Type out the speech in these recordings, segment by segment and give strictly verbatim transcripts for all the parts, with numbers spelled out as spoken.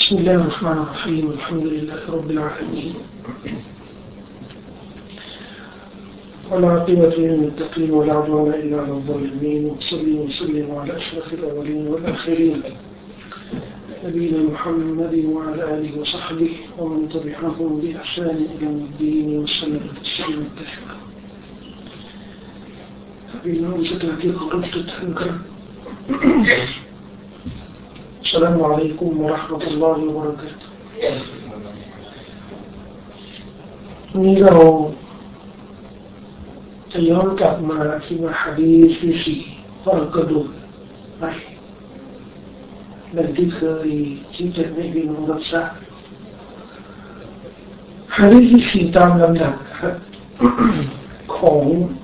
بسم الله الرحمن الرحيم الحمد لله رب العالمين والعاقبة للمتقين ولا عدوان إلا على الظالمين وصلي وسلم على أشرف الأولين والآخرين نبينا محمد وعلى آله وصحبه ومن تبعهم بإحسان إلى يوم الدين وسلم تسليما كثيرا. Bilmiyorum setelahki konuştuk tekrar. Selamun Aleyküm ve Rahmetullahi ve Berekatuhu. นี่เราจะย้อนกลับมาที่หะดีษที่สี่ข้อกระดูกไปดังที่เคยชี้แจงให้พี่น้องรับทราบหะดีษที่สี่ตามลำดับของ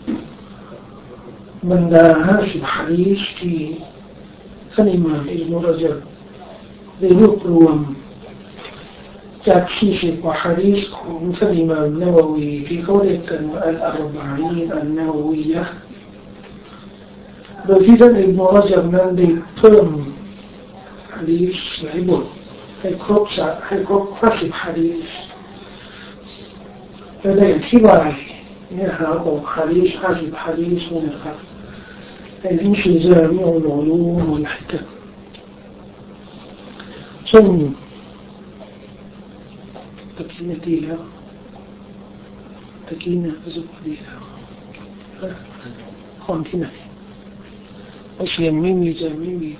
บรรดาห้าสิบหะดีษที่ท่านอิหม่ามอิบนุรญับได้รวบรวมจากสี่สิบกว่าหะดีษของท่านอิหม่ามนาววีที่เขาเรียกกันว่าอัลอาร์บะอีนอันนาววียะห์โดยที่ท่านอิบนุรญับนั้นได้เพิ่มหะดีษหลายบทให้ครบให้ครบห้าสิบหะดีษและได้อธิบายเนื้อหาของหะดีษห้าสิบหะดีษนี้นะครับในหนังสือ جامع العلوم والحكم ซึ่งตะกี้นาทีแล้วตะกี้นะสุดดีแล้วคนที่ไหนเสียงไม่มีจะไม่มี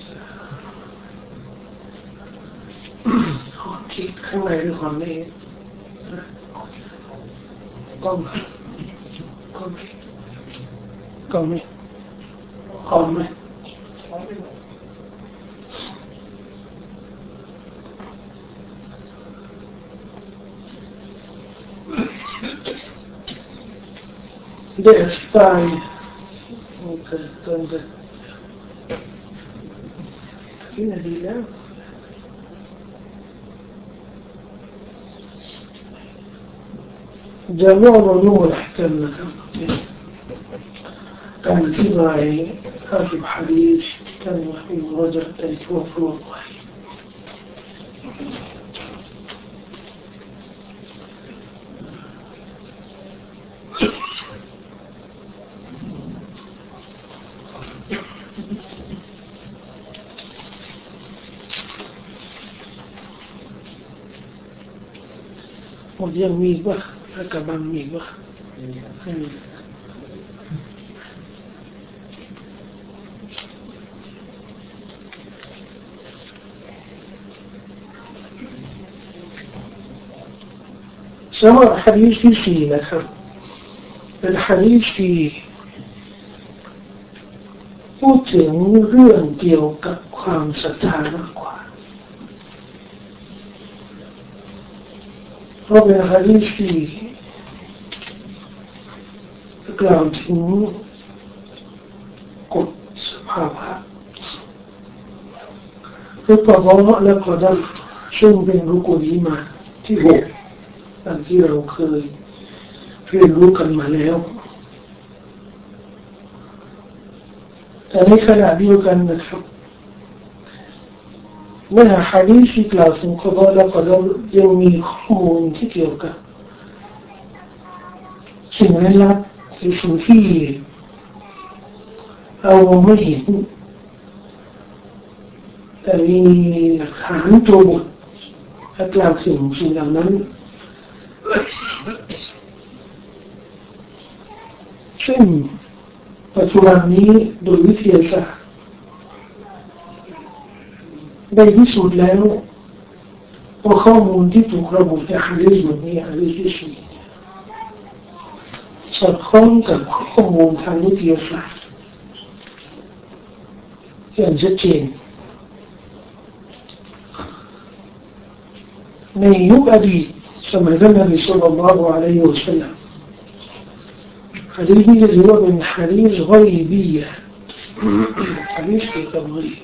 คนที่ข้างในหรือคนในกล้องกล้องกล้องไหมกล้องไหมเด็กตายโอเคตอนนี้ที่นาทีแล้วجامع العلوم والأحكامนะครับการอธิบายห้าสิบหะดีษท่านอิบนุรญับได้รวบรวมไว้หมดยังมีป่ะถ้ากระบังมีป่ะสำหรับหะดีษที่สี่นะครับเป็นหะดีษที่พูดถึงเรื่องเกี่ยวกับความศรัทธามากกว่าเพราะเป็นหะดีษที่กล่าวถึงกฎสภาวะคือปะวะและกอดัรซึ่งเป็นรุกุนอีหม่านที่หกดังที่เราเคยเรียนรู้กันมาแล้วแต่ในขณะเดียวกันนะครับเมื่อหะดีษที่กล่าวถึงกอฎอและกอดัรยังมีข้อมูลที่เกี่ยวกับสิ่งลึกลับหรือสิ่งที่เราไม่เห็นแต่มีหลักฐานตัวบทและกล่าวถึงสิ่งเหล่านั้นซึ่งปัจจุบันนี้โดยวิทยาศาสตร์ได้พิสูจน์แล้วว่าข้อมูลที่ถูกระบุในหะดีษบทนี้หะดีษที่สี่สอดคล้องกับข้อมูลทางวิทยาศาสตร์อย่างชัดเจนในยุคอดีตสมัยท่านนบีศ็อลลัลลอฮุอะลัยฮิวะซัลลัมหะดีษนี้ถือว่าเป็นหะดีษฆอยบียะห์หะดีษเกี่ยวกับฆอยบ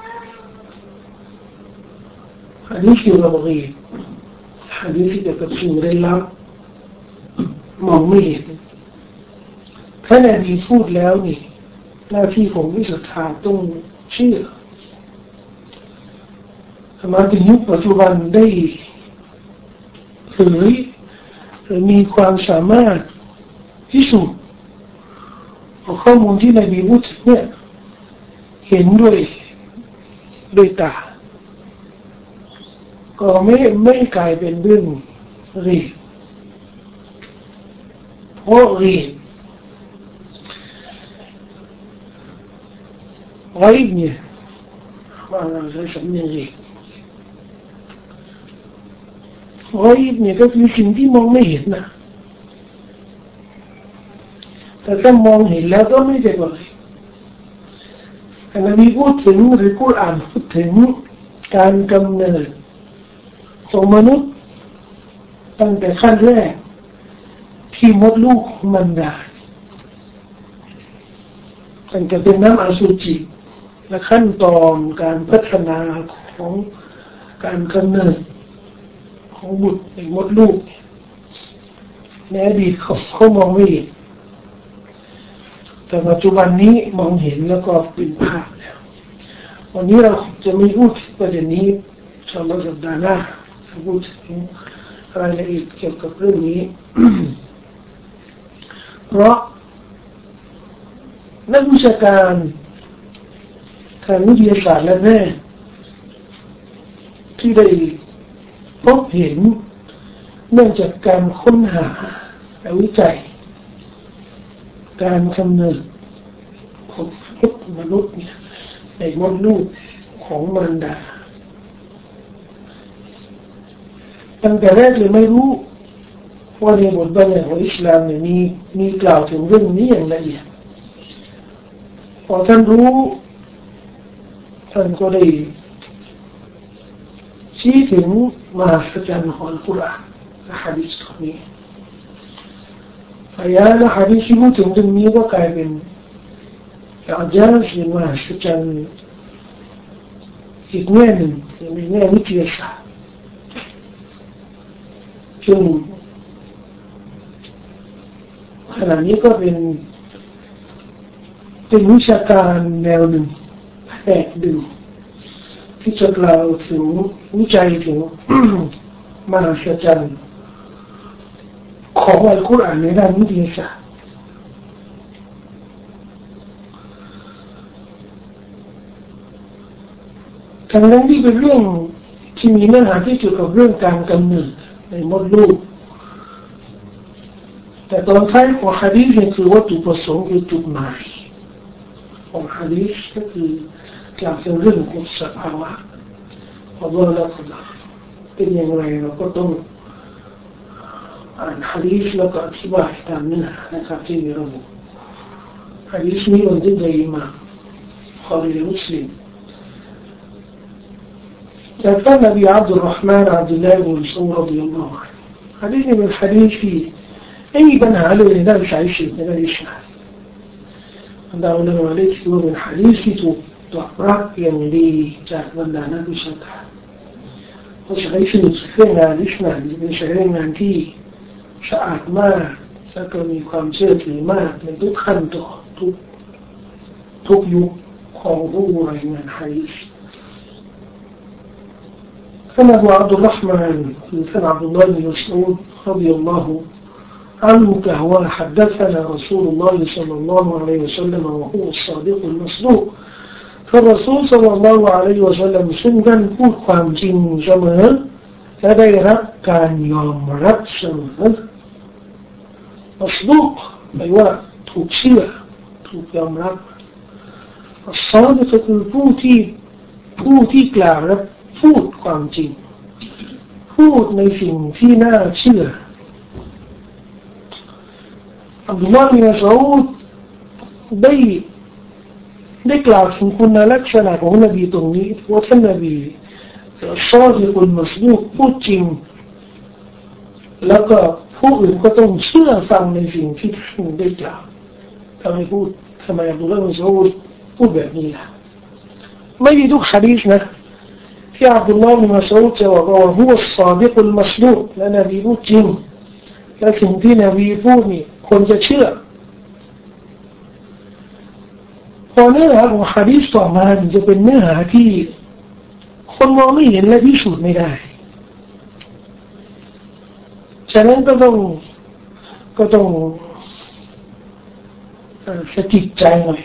หะดีษเกี่ยวกับฆอยบหะดีษเกี่ยวกับสิ่งลึกลับมองไม่เห็นถ้านบีพูดแล้วนี่หน้าที่ของผู้ศรัทธาต้องเชื่อมาถึงยุคปัจจุบันได้เผยมีความสามารถพิสูจน์ข้อมูลที่นบีพูดเนี่ยเห็นด้วยด้วยตาก็ไม่ไม่กลายเป็นเรื่องเรียกเพราะเรียกไว้เนี่ยว่าเราใช้สำเนียงเรียกไว้เนี่ยก็คือสิ่งที่มองไม่เห็นนะแต่ถ้ามองเห็นแล้วก็ไม่ได้บอกเลยอันนี้พูดถึงหรือกุรอานพูดถึงการกำเนิดของมนุษย์ตั้งแต่ขั้นแรกที่มดลูกมันได้ตั้งแต่เป็นน้ำอสุจิและขั้นตอนการพัฒนาของการกำเนิดของบุตรในมดลูกในอดีตเขาเขามองไม่เห็นแต่ปัจจุบันนี้มองเห็นแล้วก็เป็นภาพแล้ววันนี้เราจะไม่พูดประเด็นนี้ชาวบ้านสัปดาห์หน้าจะพูดถึงรายละเอียดเกี่ยวกับเรื่องนี้ เพราะนักวิชาการทางวิทยาศาสตร์และแพทย์ที่ได้พบเห็นเนื่องจากการค้นหาและวิจัยการกำเนิดของมนุษย์เนี่ยในมดลูกของมารดาตั้งแต่แรกเลยไม่รู้ว่าในบทบัญญัติของอิสลามเนี่ยมีมีกล่าวถึงเรื่องนี้อย่างละเอียดพอท่านรู้ท่านก็ได้ชี้ถึงมหัศจรรย์ของอัลกุรอานและหะดีษตรงนี้อายะและหะดีษที่พูดถึงเรื่องนี้ก็กลายเป็นอาจารย์ที่มหัศจรรย์อีกแง่หนึ่งในแง่วิทยาศาสตร์ซึ่งขณะนี้ก็เป็นเป็นวิชาการแนวหนึ่งแปลกดูที่จะกล่าวถึงวิจัยถึง มหัศจรรย์ของอัลกุรอานในด้านวิทยาศาสตร์ทั้งนั้นที่เป็นเรื่องที่มีเนื้อหาที่เกี่ยวกับเรื่องการกำเนิดในมดลูกแต่ตอนท้ายของหะดีษเนี่ยคือวัตถุประสงค์คือจุดหมายของหะดีษก็คือกล่าวถึงเรื่องของสภาวะของโลกและของเราเป็นอย่างไรเราก็ต้องอ่านหะดีษแล้วก็อธิบายตามเนื้อหานะครับที่มีระบุหะดีษนี้บันทึกโดยอิหม่ามบุคอรีมุสลิมจากท่านนบีอับดุลรอฮ์มานอับดุลลาฮ์บินมัสอูดรฎิยัลลอฮุอันฮุหะดีษนี้เป็นหะดีษที่ไม่มีปัญหาเลยในด้านสายศิลป์ในด้านอิสลามดาวน์มาเลเซียเป็นหะดีษที่ถูกตอบรับอย่างดีจากบรรดานักวิชาการเพราะฉะนั้นสิ่งเรื่องงานอิสลามเป็นเรื่องงานที่สะอาดมากและก็มีความเชื่อถือมากในทุกขั้นตอนทุกทุกยุคของผู้รายงานหะดีษท่านอบูอับดุลรอฮ์มานคือท่านอับดุลลอฮ์บินมัสอูดรฎิยัลลอฮุعنه كهو حدثنا رسول الله صلى الله عليه وسلم وهو الصادق المصدوق فالرسول صلى الله عليه وسلم ซึ่งท่านพูดความจริงเสมอและได้รับการยอมรับเสมอมัสดุกแปลว่าถูกเชื่อถูกยอมรับซอดิกก็คือผู้ที่ผู้ที่กล่าวและพูดความจริงพูดในสิ่งที่น่าเชื่ออับดุลลอฮ์บินมัสอูดได้ได้กล่าวถึงคุณลักษณะของนบีตรงนี้ว่าท่านนบีซอดิกุลมัสดูกพูดจริงแล้วก็ผู้อื่นก็ต้องเชื่อฟังในสิ่งที่ท่านได้กล่าวทำไมพูดทำไมอับดุลลอฮ์บินมัสอูดพูดแบบนี้ล่ะไม่มีทุกหะดีษนะที่อับดุลลอฮ์บินมัสอูดจะบอกว่าฮุวัสซอดิกุลมัสดูกและนบีพูดจริงและสิ่งที่นบีพูดนี่คนจะเชื่อพอเนื้อหาของหะดีษต่อมาจะเป็นเนื้อหาที่คคนมองไม่เห็นและพิสูจน์ไม่ได้ฉะนั้นก็ต้องก็ต้องสะกิดใจหน่อย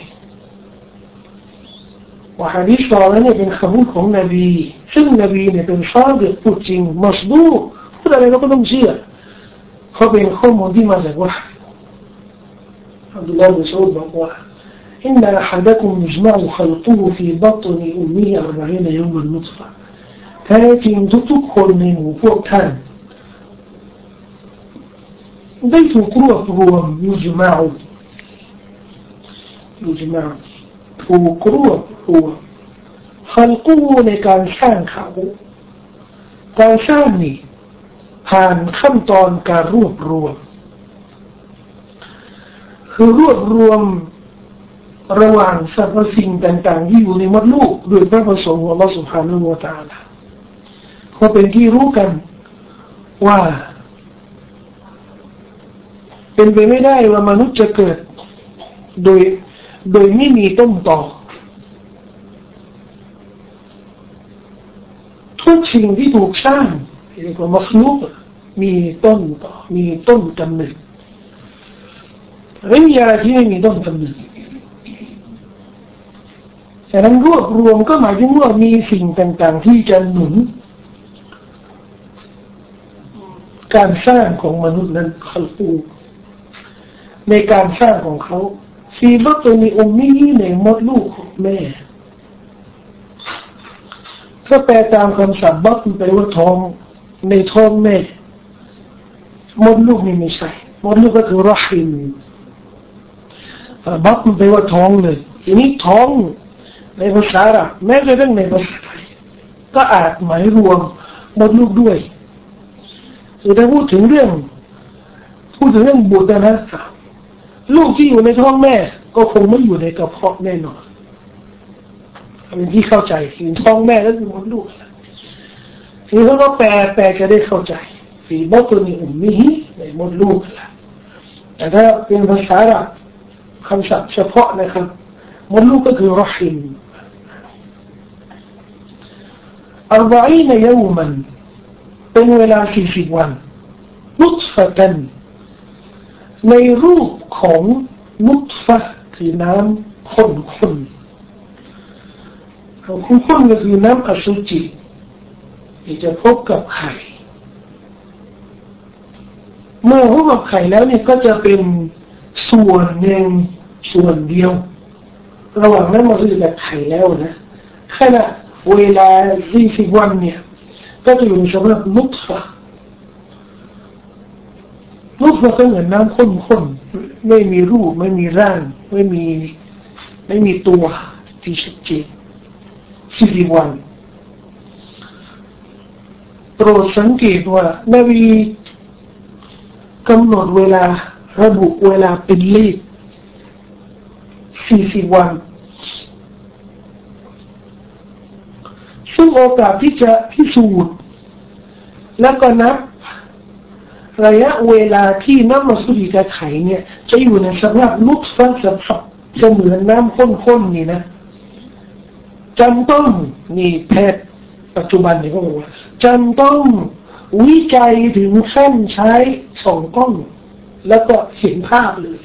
ว่าหะดีษต่อเนี่ยเป็นคำพูดของนบีซึ่งนบีเนี่ยเป็นซอดิกพูดจริงมัสดูกพูดอะไรเราก็ต้องเชื่อเขาเป็นข้อมูลที่มาจากวะห์อับดุลลอฮ์บินซะอูดบอกว่าอินนะอะฮะดะกุมยุจมะอุคัลกุฮุฟีบัตนิอุมมิฮิอัรบะอีนยอมันนุตฟะแท้จริงทุกๆคนในหมู่พวกท่านได้ถูกรวบรวมยุจมะอุยุจมะอุถูกรวบรวมคัลกุฮุในการสร้างเขาการสร้างนี่ผ่านขั้นตอนการรวบรวมคือรวบรวมระหว่างสรรพสิ่งต่างๆที่อยู่ในมดลูกโดยพระประสงค์ของ Allah Subhanahu wa Taala เพราะเป็นที่รู้กันว่าเป็นไปไม่ได้ว่ามนุษย์จะเกิดโดยโดยไม่มีต้นตอทุกสิ่งที่ถูกสร้างเรียกว่ามัคลุกมีต้นตอมีต้นกำเนิดไม่มีอะไรที่ไม่มีต้นกำเนิดฉะนั้นรวบรวมก็หมายถึงว่ามีสิ่งต่างๆที่จะหนุนการสร้างของมนุษย์นั้นคัลกูในการสร้างของเขาฟีบัตนิอุมมีในมดลูกของแม่ถ้าแปลตามคำศัพท์บัตแปลว่าท้องในท้องแม่มดลูกนี่ไม่ใช่มดลูกก็คือรหิมบัตแปลว่าท้องเลยทีนี้ท้องในภาษาอาหรับแม้กระทั่งในภาษาไทยก็อาจหมายรวมมดลูกด้วยคือถ้าพูดถึงเรื่องพูดถึงเรื่องบุตรนะลูกที่อยู่ในท้องแม่ก็คงไม่อยู่ในกระเพาะแน่นอนเป็นที่เข้าใจคือท้องแม่ก็คือมดลูกทีนี้เขาก็แปลแปลจะได้เข้าใจฟีบัตนิอุมมิฮิในมดลูกแต่ถ้าเป็นภาษาอาหรับคำศัพท์เฉพาะนะครับมดลูกก็คือรหิมอัรบะอีนยอมันเป็นเวลาสี่สิบวันนุตฟะตันในรูปของนุตฟะคือน้ำข้นข้นข้นข้นก็คือน้ำอสุจิที่จะพบกับไข่เมื่อพบกับไข่แล้วเนี่ยก็จะเป็นส่วนหนึ่งส่วนเดียวระหว่างนั้นมาคือแบบไข่แล้วนะขณะเวลาสี่สิบวันเนี่ยก็จะอยู่ในสภาพนุตฟะนุตฟะก็เหมือนน้ำข้นๆไม่มีรูปไม่มีร่างไม่มีไม่มีตัวที่ชัดเจนสี่สิบวันโปรดสังเกตว่านบีกำหนดเวลาระบุเวลาเป็นเลขสี่สิบวันซึ่งโอกาสที่จะพิสูจน์แล้วก็นับระยะเวลาที่น้ำมัสยิดจะไขเนี่ยจะอยู่ในสภาพนุตฟะสภาพจะเหมือนน้ำข้นๆนี่นะจำต้องนี่แพทย์ปัจจุบันนี่เขาบอกว่าจำต้องวิจัยถึงขั้นใช้ส่องกล้องแล้วก็เห็นภาพเลย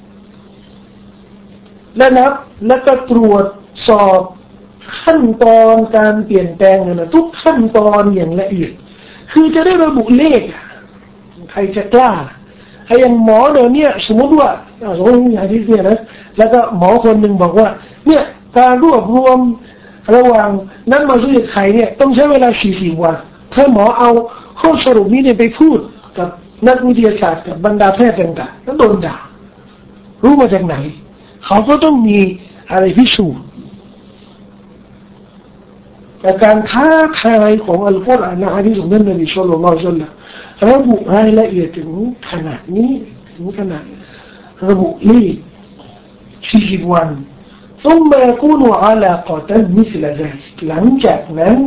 และนับแล้วก็ตรวจสอบขั้นตอนการเปลี่ยนแปลงนะทุกขั้นตอนอย่างละเอียดคือจะได้ระบุเลขใครจะกล้าไอ้อย่างหมอเดี๋ยวนี้สมมติว่าสมมติอย่างที่เนี่ยนะแล้วก็หมอคนหนึ่งบอกว่าเนี่ยการรวบรวมระหว่างนั้นมาซื้อไข่เนี่ยต้องใช้เวลาสี่สิบวันถ้าหมอเอาข้อสรุปนี้เนี่ยไปพูดกับนักวิทยาศาสตร์กับบรรดาแพทย์ต่างๆนั้นโดนด่ารู้มาจากไหนเขาก็ต้องมีอะไรพิสูจน์แต่การท้าทายของอัลกุรอานนะฮะดิษของท่านนบีศ็อลลัลลอฮุอะลัยฮิวะซัลลัมระบุรายละเอียดถึงขนาดนี้ถึงขนาดระบุเลขสี่สิบวันثم يكون علقة مثل ذلك หลังจากนั้น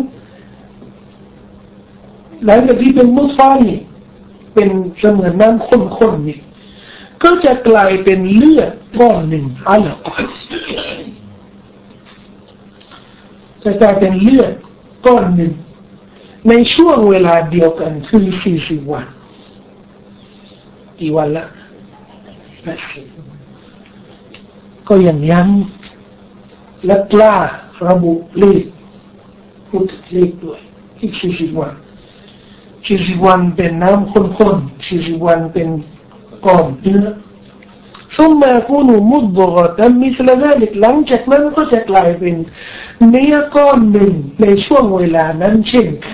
หลังจากที่เป็นมุตฟะนี่เป็นเสมือนน้ำข้นๆนี่ก็จะกลายเป็นเลือดก้อนหนึ่งอะละกะจะกลายเป็นเลือดก้อนหนึ่งในช่วงเวลาเดียวกันคือสี่สิบวันกี่วันละแปดสิบก็ยังย้ำและกล้าระบุเลขพูดเลขด้วยอีกสี่สิบวันสี่สิบวันเป็นน้ำข้นๆสี่สิบวันเป็นก้อนเนื้อثم يكون مضغة مثل ذلك หลังจากนั้นก็จะกลายเป็นเนื้อก้อนหนึ่งในช่วงเวลานั้นเช่นกัน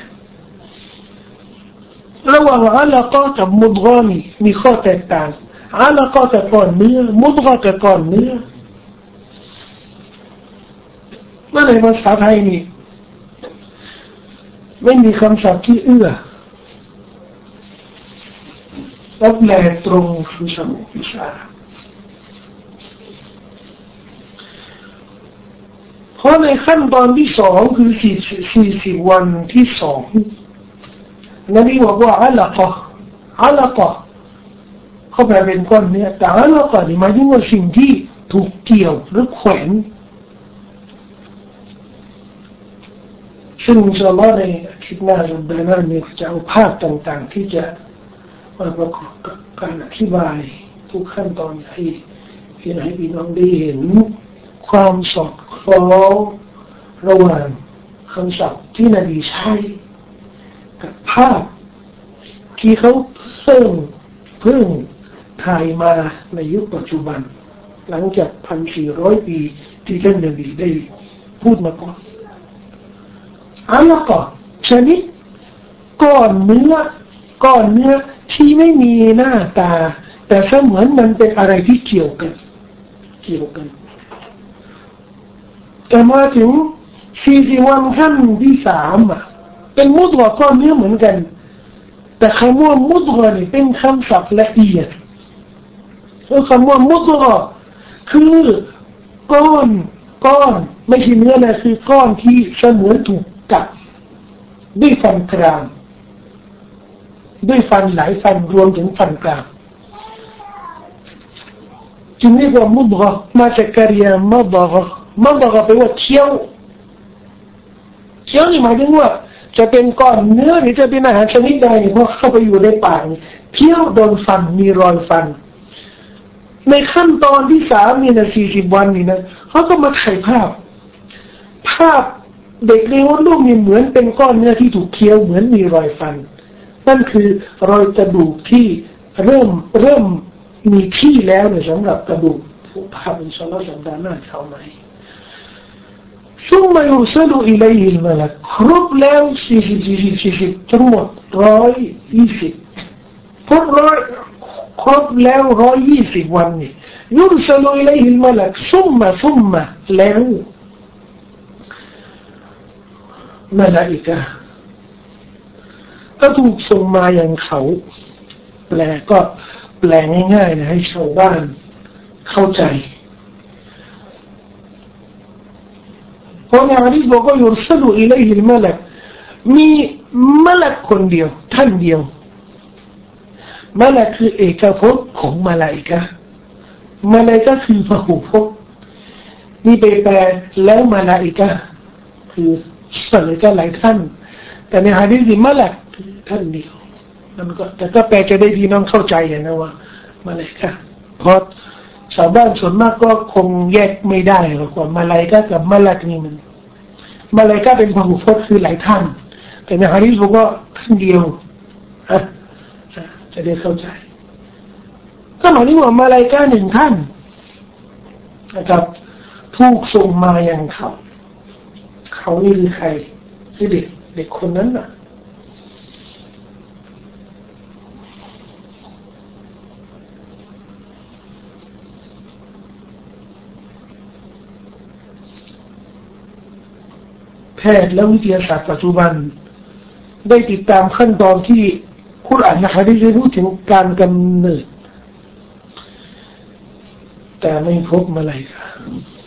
ระหว่างอะลากะกับมุดฆะนี่มีข้อแตกต่างอะลากะกับก้อนเนื้อมุดฆะกับก้อนเนื้อเมื่อในภาษาไทยนี่ไม่มีคำศัพท์ที่เอื้อและแปลตรงคือสมุวิชาเพราะในขั้นตอนที่สองคือสี่สี่สิบวันที่สองนบีบอกว่าอะลากะอะลากะเขาแปลเป็นก้อนเนื้อแต่อะลากะนี่หมายถึงว่าสิ่งที่ถูกเกี่ยวหรือแขวนซึ่งอินชาอัลลอฮ์ในคลิปหน้าเราได้มาเนี่ยจะเอาภาพต่างๆที่จะมาประกอบกับการอธิบายทุกขั้นตอนให้พี่ให้พี่น้องได้เห็นความสอดคล้องระหว่างคำศัพท์ที่นบีใช้กับภาพที่เขาเพิ่งเพิ่งถ่ายมาในยุคปัจจุบันหลังจากพันสี่ร้อยปีที่ท่านนบีได้พูดมาก่อนอะลากะชนิดก้อนเนื้อก้อนเนื้อที่ไม่มีหน้าตาแต่เสมือนมันเป็นอะไรที่เกี่ยวกันเกี่ยวกันแต่มาถึงสี่สิบวันขั้นที่สามอ่ะเป็นมุดฆะก้อนเนื้อเหมือนกันแต่คำว่ามุดฆะนี่เป็นคำศัพท์ละเอียดแล้วคำว่ามุดฆะคือก้อนก้อนไม่ใช่เนื้อนะคือก้อนที่เสมือนถูกกัดด้วยฟันกรามด้วยฟันหลายฟันรวมถึงฟันกรามจึงเรียกว่ามุดฆะมาจากกริยามัดฆะมัดฆะแปลว่าเคี้ยวเคี้ยวนี่หมายถึงว่าจะเป็นก้อนเนื้อหรือจะเป็นอาหารชนิดใดเพราะเข้าไปอยู่ในปากเคี้ยวโดนฟันมีรอยฟันในขั้นตอนที่สามนี่นะสี่สิบวันนี่นะเขาก็มาถ่ายภาพภาพเด็กในมดลูกนี่เหมือนเป็นก้อนเนื้อที่ถูกเคี้ยวเหมือนมีรอยฟันนั่นคือรอยกระดูกที่เริ่มเริ่มมีที่แล้วเนี่ยสำหรับกระดูกภาพอินชาอัลลอฮ์สัปดาห์หน้าเข้ามาثم يرسل إليه الملك ครบแล้วสี่สิบสี่สิบสี่สิบทั้งหมดร้อยยี่สิบครบร้อยครบแล้วร้อยยี่สิบวันนี่ยุรสลุอิลัยฮิลมะลักซุมมะซุมมะแล้วมลาอิกะห์ก็ถูกส่งมาอย่างเขาแปลก็แปลง่ายๆนะให้ชาวบ้านเข้าใจเพราะในหะดีษบอกว่ายุรสลุอิลัยฮิลมะลักมีมะลักคนเดียวท่านเดียวมะลักคือเอกภพของมลาอิกะห์มลาอิกะห์คือพหุภพนี่ไปแปลแล้วมลาอิกะห์คือมลาอิกะห์หลายท่านแต่ในหะดีษนี่มะลักท่านเดียวนั่นก็แต่ก็แปลจะได้พี่น้องเข้าใจนะว่ามลาอิกะห์เพราะชาวบ้านส่วนมากก็คงแยกไม่ได้หรอกว่ามลาอิกะห์กับมลักนี่มันมลาอิกะห์เป็นพหุภพคือหลายท่านแต่ในหะดีษบอกว่าท่านเดียวอ่ะจะได้เข้าใจก็หมายถึงว่ามลาอิกะห์หนึ่งท่านนะครับถูกส่งมาอย่างเขาเขานี่คือใครคือเด็กเด็กคนนั้นน่ะแพทย์และวิทยาศาสตร์ปัจจุบันได้ติดตามขั้นตอนที่คุรอานและหะดีษได้พูดถึงการกำเนิดแต่ไม่พบมลาอิกะห์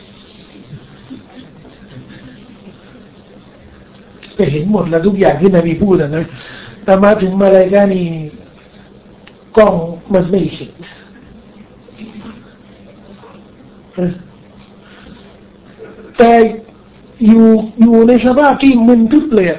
ไปเห็นหมดแล้วทุกอย่างที่นบีพูดนะแต่มาถึงมลาอิกะห์นี่กล้องมันไม่เห็นแต่อยู่อยู่ในสภาพที่มึนทึบเลย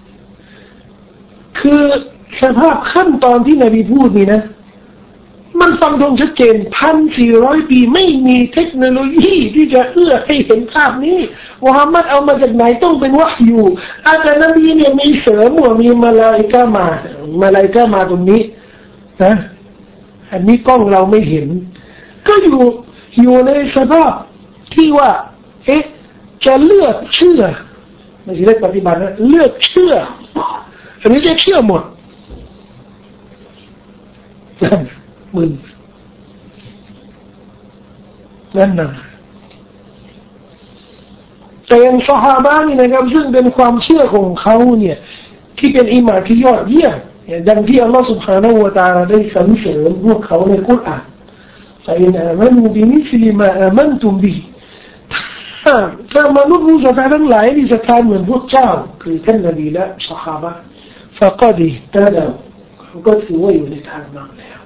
คือสภาพขั้นตอนที่นบีพูดนี่นะมันฟังตรงชัดเจนพันสี่ร้อยปีไม่มีเทคโนโลยีที่จะเอื้อให้เห็นภาพนี้มุฮัมมัดเอามาจากไหนต้องเป็นวะฮยูอาจารย์นบีเนี่ยมีเสริมว่ามีมาลาอิกะมามาลาอิกะมาตรงนี้นะอันนี้กล้องเราไม่เห็นก็อยู่อยู่ในสภาพที่ว่าเอ๊ะจะเลือกเชื่อไม่ใช่เลือกปฏิบัตินะเลือกเชื่ออันนี้จะเชื่อหมดมึนนั่นนะแต่ยังซอฮาบะนี่นะครับซึ่งเป็นความเชื่อของเขาเนี่ยที่เป็นอิหม่านที่ยอดเยี่ยมอย่างที่อัลลอฮฺ سبحانه และ تعالى ได้สรรเสริญพวกเขาในกุรอานفإن آمنوا بمثل ما آمنتم به ถ้ามนุษย์รู้ศรัทธาทั้งหลายที่ศรัทธาเหมือนพวกเจ้าคือท่านนบีและซอฮาบะห์فقد اهتدوا เขาก็ถือว่าอยู่ในทางนั้นแล้ว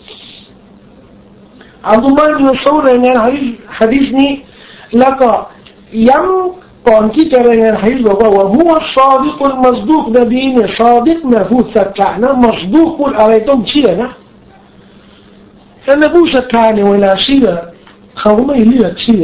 อับดุลลอฮ์ อิบนุ มัสอูดรายงานหะดีษนี้แล้วก็ย้ำก่อนที่จะรายงานหะดีษบอกว่าว่าฮุวะศอดิกุลมัศดูกนบีเนี่ยศอดิกนะพูดสัจจะนะมัศดูกพูดอะไรต้องเชื่อนะแต่ในผู้ศรัทธาเนี่ยเวลาเชื่อเขาไม่เลือกเชื่อ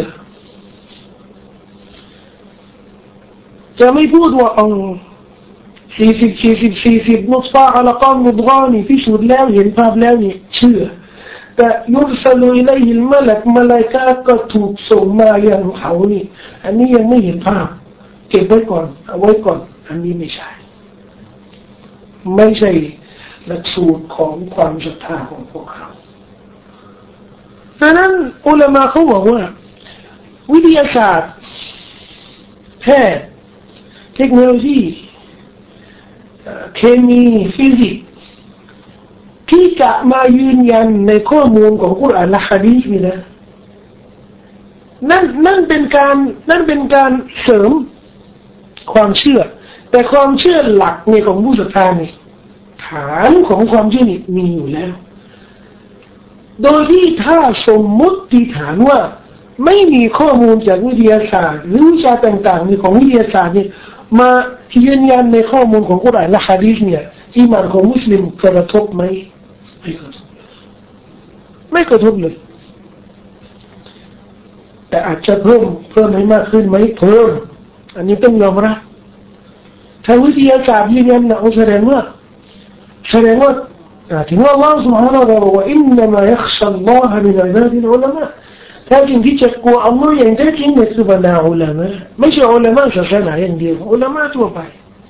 จะไม่พูดว่าอ๋อสี่สิบสี่สิบสี่สิบนุตฟะอะละกอมมุดกานี่พิสูจน์แล้วเห็นภาพแล้วนี่เชื่อแต่ยุรสลุอิลัยฮิลมะลักมะลาอิกะฮ์ก็ถูกส่งมาอย่างเขานี่อันนี้ยังไม่เห็นภาพเก็บไว้ก่อนเอาไว้ก่อนอันนี้ไม่ใช่ไม่ใช่หลักสูตรของความศรัทธาของพวกเขาดังนั้นอุลามะเขาบอกว่าวิทยาศาสตร์แพทย์เทคโนโลยีเคมีฟิสิกส์ที่จะมายืนยันในข้อมูลของกุรอานและหะดีษนี่นะนั่นนั่นเป็นการนั่นเป็นการเสริมความเชื่อแต่ความเชื่อหลักในของผู้ศรัทธานี่ฐานของความเชื่อนี่มีอยู่แล้วโดยที่ถ้าสมมุติฐานว่าไม่มีข้อมูลจากวิทยาศาสตร์หรือวิชาต่างๆในของวิทยาศาสตร์นี่มายืนยันในข้อมูลของกุรอานและหะดีษเนี่ยอีหม่านของมุสลิมกระทบไหมไม่กระทบไม่กระทบเลยแต่อาจจะเพิ่มเพิ่มให้มากขึ้นไหมเพิ่มอันนี้ต้องยอมรับถ้าวิทยาศาสตร์ยืนยันนะแสดงว่าแสดงว่าถึงว่าอัลลอฮฺ سبحانه และ تعالى บอกว่าอินนัมยัคชัลลอฮะมินอิบาดิลอุลามะแท้จริงที่จะกลัวอัลลอฮ์อย่างแท้จริงเนี่ยคือบรรดาอุลามะไม่ใช่อุลามะศาสนาอย่างเดียวอุลามะทั่วไป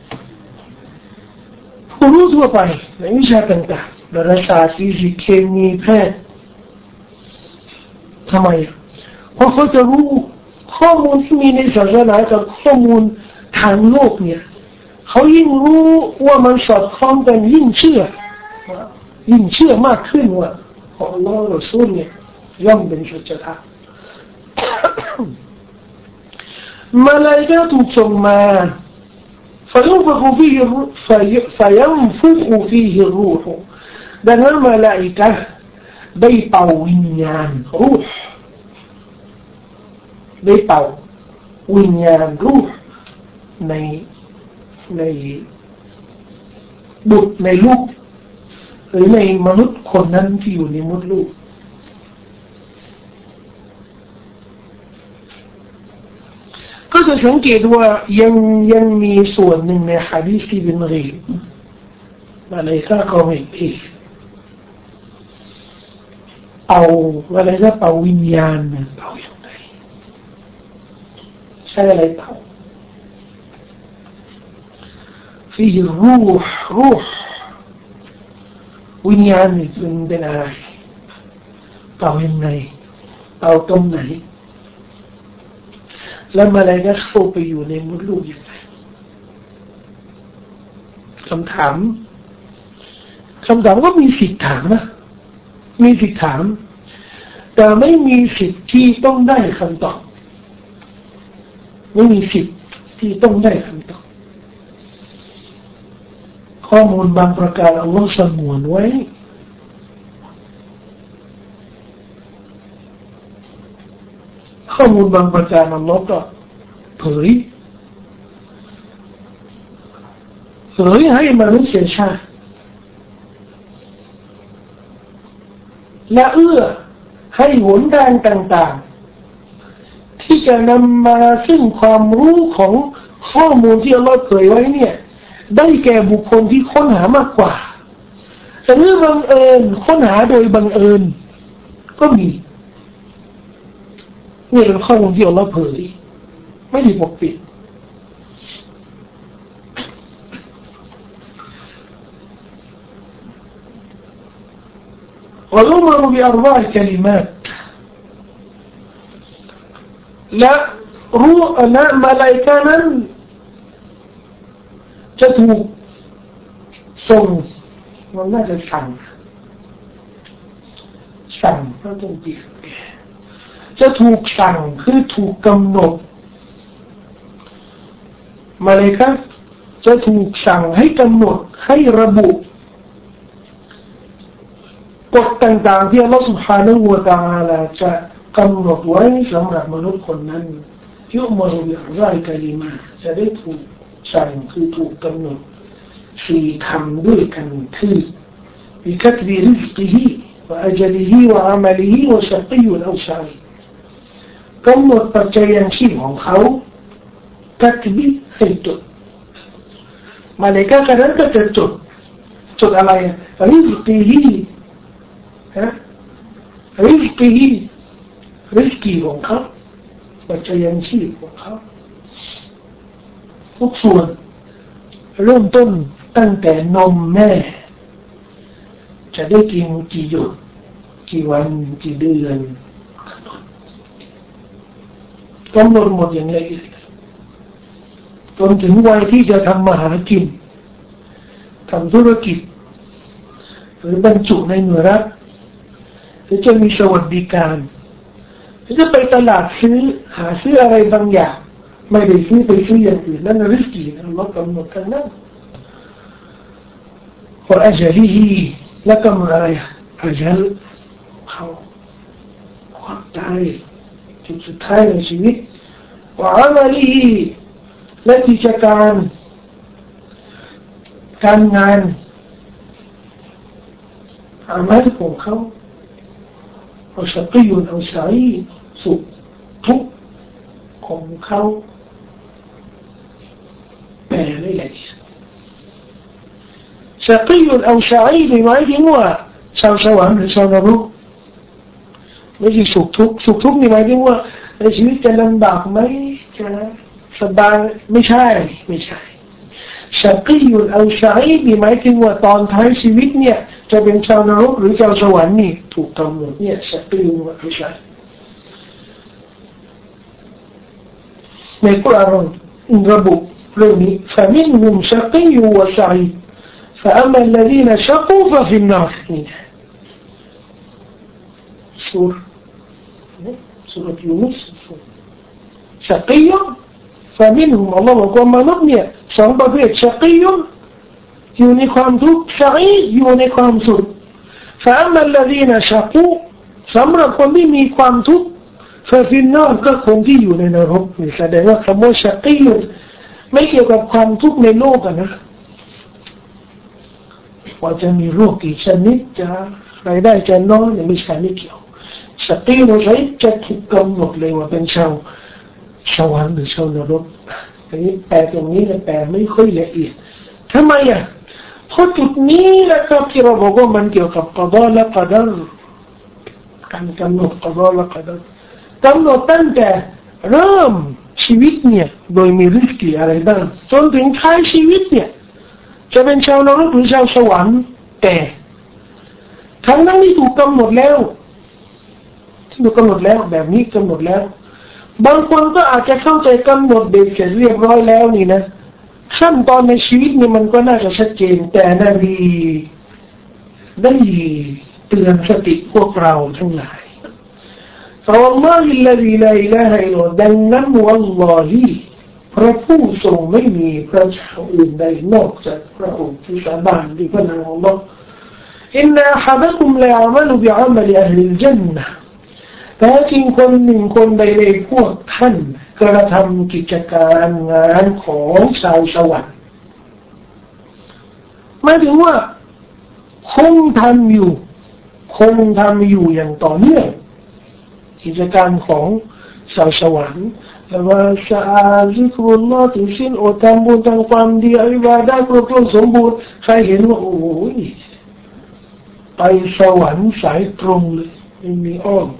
ผู้รู้ทั่วไปในวิชาต่างๆดาราศาสตร์ฟิสิกส์เคมีแพทย์ทำไมเพราะเขาจะรู้ข้อมูลที่มีในศาสนากับข้อมูลทางโลกเนี่ยเขายิ่งรู้ว่ามันสอดคล้องกันยิ่งเชื่อยิ่งเชื่อมากขึ้นว่าของอัลลอฮ์รอซูลเนี่ยย่อมเป็นสัจธรรมมาลาอิกะฮ์ถูกส่งมาفينفخ فيه فينفخ فيه الروح ดังนั้นมาลาอิกะฮ์ได้เป่าวิญญาณรูห์ได้เป่าวิญญาณรูห์ในในบุตรในลูกหรือในมนุษย์คนนั้นที่อยู่ในมดลูกก็จะสังเกตว่ายังยังมีส่วนหนึ่งในหะดีษที่เป็นกีบมาเลยก็เขาไม่ผิดเอาอะไรก็เป่าวิญญาณเนี่ยเป่าอย่างไรใช่อะไรเป่าฟีรูห์รูห์วิญญาณนี่เป็นเป็นอะไรเป่ายังไงเป่าตรงไหนแล้วมาอะไรก็เข้าไปอยู่ในมดลูกยังไงคำถามคำถามก็มีสิทธิถามนะมีสิทธิถามแต่ไม่มีสิทธิ์ที่ต้องได้คำตอบไม่มีสิทธิ์ที่ต้องได้คำตอบข้อมูลบางประการอัลลอฮฺสงวนไว้ข้อมูลบางประการอัลลอฮฺก็เผยเผยให้มนุษยชาติและเอื้อให้หนทางต่างๆที่จะนำมาซึ่งความรู้ของข้อมูลที่อัลลอฮ์เผยไว้เนี่ยได้แก่บุคคลที่ค้นหามากกว่าแต่เรื่องบังเอิญค้นหาโดยบังเอิญก็มีนี่เป็นข้อมูลที่อัลลอฮ์เผยไม่ได้ปกปิดويؤمر بأربع كلماتและรู้และมาลาอิกะห์นั้นจะถูกส่งมันน่าจะสั่งสั่งก็ต้องเปลี่ยนจะถูกสั่งคือถูกกำหนดมาลาอิกะห์จะถูกสั่งให้กำหนดให้ระบุกฎต่างๆที่อัลลอฮฺ سبحانه และ تعالى จะกำหนดไว้สำหรับมนุษย์คนนั้นยุมรุบิอัลลอฮิกะลิมาจะได้ถูกสั่งคือถูกกำหนดสี่คำด้วยกันคือบิคัตบิริซกิฮิวะอัจลิฮิวะอามัลิฮิวะชักกีวะอัลชัยกำหนดปัจจัยยังชีพของเขากัตบิให้จดมาเลกะกันนั้นก็จะจดจดอะไรริซกิฮิฮะริซกีริซกีของเขาปัจจัยยังชีพของเขาทุกส่วนเริ่มต้นตั้งแต่นมแม่จะได้กินกี่หยดกี่วันกี่เดือนกำหนดหมดอย่างละเอียดจนถึงวัยที่จะทำมาหากินทำธุรกิจหรือบรรจุในหน่วยรัฐหรือจะมีสวัสดิการหรือจะไปตลาดซื้อหาซื้ออะไรบางอย่างไม่ได้ซื้อไปซื้ออย่างอื่นนั่นริสกีนะอัลลอฮ์กำหนดทั้งนั้นวะอัจลิฮิและกำหนดอะไรอัจลเขาความตายจุดสุดท้ายในชีวิตวะอามัลิฮิและกิจการการงานอามัลของเขาเอาชักยุนเอาสายสุขทุกข์ของเขาแปลได้เลยชักยุนเอาสายหมายถึงว่าชาวสวรรค์หรือชาวนรกไม่ใช่สุขทุกข์สุขทุกข์นี่หมายถึงว่าในชีวิตจะลำบากไหมจะสบายไม่ใช่ไม่ใช่ชักยุนเอาสายหมายถึงว่าตอนท้ายชีวิตเนี่ยจะเป็นชาวนรกหรือชาวสวรรค์นี่ถูกกำหนดเนี่ยชักยุนเอาสายในกุรอานระบุเรื่องนี้ فمنهم شقي وسعيد فأما الذين شقوا ففي النار سورة سورة يونس شقي فمنهم اللهบอกว่ามนุษย์เนี่ยสองประเภทชักยุนอยู่ในความทุกข์ซะอีดอยู่ในความสุข فأما الذين شقوا สำหรับคนที่มีความทุกข์ففي النار ก็คนที่อยู่ในนรกนี่แสดงว่าคำว่าชักยุนไม่เกี่ยวกับความทุกข์ในโลกนะว่าจะมีโรคกี่ชนิดจะรายได้จะน้อยเนี่ยไม่ใช่ไม่เกี่ยวชักยุนใช้จะถูกกำหนดเลยว่าเป็นชาวสวรรค์หรือชาวนรกอันนี้แปลตรงนี้แปลไม่ค่อยละเอียดทำไมอ่ะเพราะจุดนี้แหละครับที่เราบอกว่ามันเกี่ยวกับกอฎอและกอดัรการกำหนดกอฎอและกอดัรกำหนดตั้งแต่เริ่มชีวิตเนี่ยโดยมีริสกีอะไรบ้างจนถึงท้ายชีวิตเนี่ยจะเป็นชาวนรกหรือชาวสวรรค์แต่ทั้งนั้นที่ถูกกำหนดแล้วที่ถูกกำหนดแล้วแบบนี้กำหนดแล้วบางคนก็อาจจะเข้าใจกำหนดเด็กเสร็จเรียบร้อยแล้วนี่นะขั้นตอนในชีวิตนี่มันก็น่าจะชัดเจนแต่นบีได้เตือนสติพวกเราทั้งหลายفوالله الذي لا إله إلا هو ดังนั้นวัลลอฮิพระผู้ทรงไม่มีพระเจ้าอื่นใดนอกจากพระองค์ที่สาบานด้วยพระนามอัลลอฮ์อินนาอะฮะดะกุมลายะอ์มะลุบิอะมะลิอะห์ลิลญันนะห์แท้จริงคนหนึ่งคนใดในพวกท่านกระทำกิจการงานของชาวสวรรค์หมายถึงว่าคงทำอยู่คงทำอยู่อย่างต่อเนื่องกิจการของชาวสวรรค์แล้วว่าชาซิกรุลลอฮ์ถึงสิ้นอดทำบุญทำความดีอิบาดะห์ครบถ้วนสมบูรณ์ใครเห็นว่าโอ้ยไปสวรรค์สายตรงเลยไม่มีอ้อม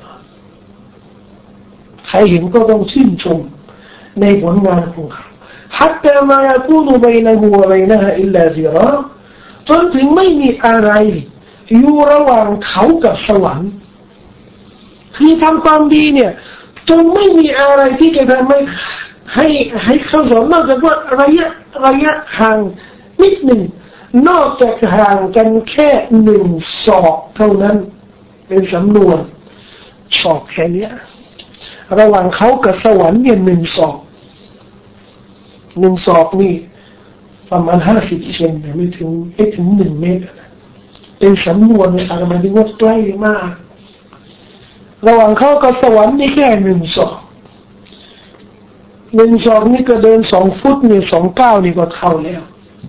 ใครเห็นก็ต้องชื่นชมในผลงานของเขา حتى ما يكون بينه وبينها إلا ذراع จนถึงไม่มีอะไรอยู่ระหว่างเขากับสวรรค์คือทำความดีเนี่ยจนไม่มีอะไรที่จะทำให้ให้ให้เข้าสวรรค์นอกจากว่าระยะระยะห่างนิดหนึ่งนอกจากห่างกันแค่หนึ่งศอกเท่านั้นเป็นสำนวนศอกแค่นี้ระหว่างเขากับสวรรค์เนี่ยหนึ่งศอกหนึ่งศอกนี่ประมาณห้าสิบเซนไม่ถึงไม่ถึงหนึ่งเมตรเป็นสำนวนในอาร์มาดีว่าใกล้มากระหว่างเขากับสวรรค์นี่แค่หนึ่งศอกหนึ่งศอกนี่ก็เดินสองฟุตนี่สองเก้านี่ก็เข้าแล้ว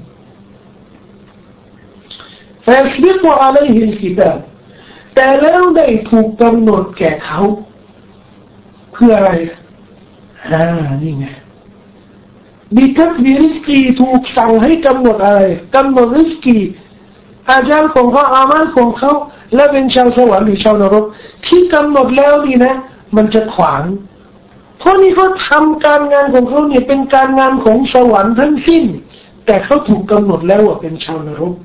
فيسبق عليه الكتاب แต่แล้วได้ถูกกำหนดแก่เขาเพื่ออะไรอ่านี่ไงบิคัตบิริสกีถูกสั่งให้กำหนดอะไรกำหนดริสกีอาจารย์ของเขาอามัลของเขาและเป็นชาวสวรรค์หรือชาวนรกที่กำหนดแล้วนี่นะมันจะขวางเพราะนี่เขาทำการงานของเขาเนี่ยเป็นการงานของสวรรค์ทั้งสิ้นแต่เขาถูกกำหนดแล้วว่าเป็นชาวนรก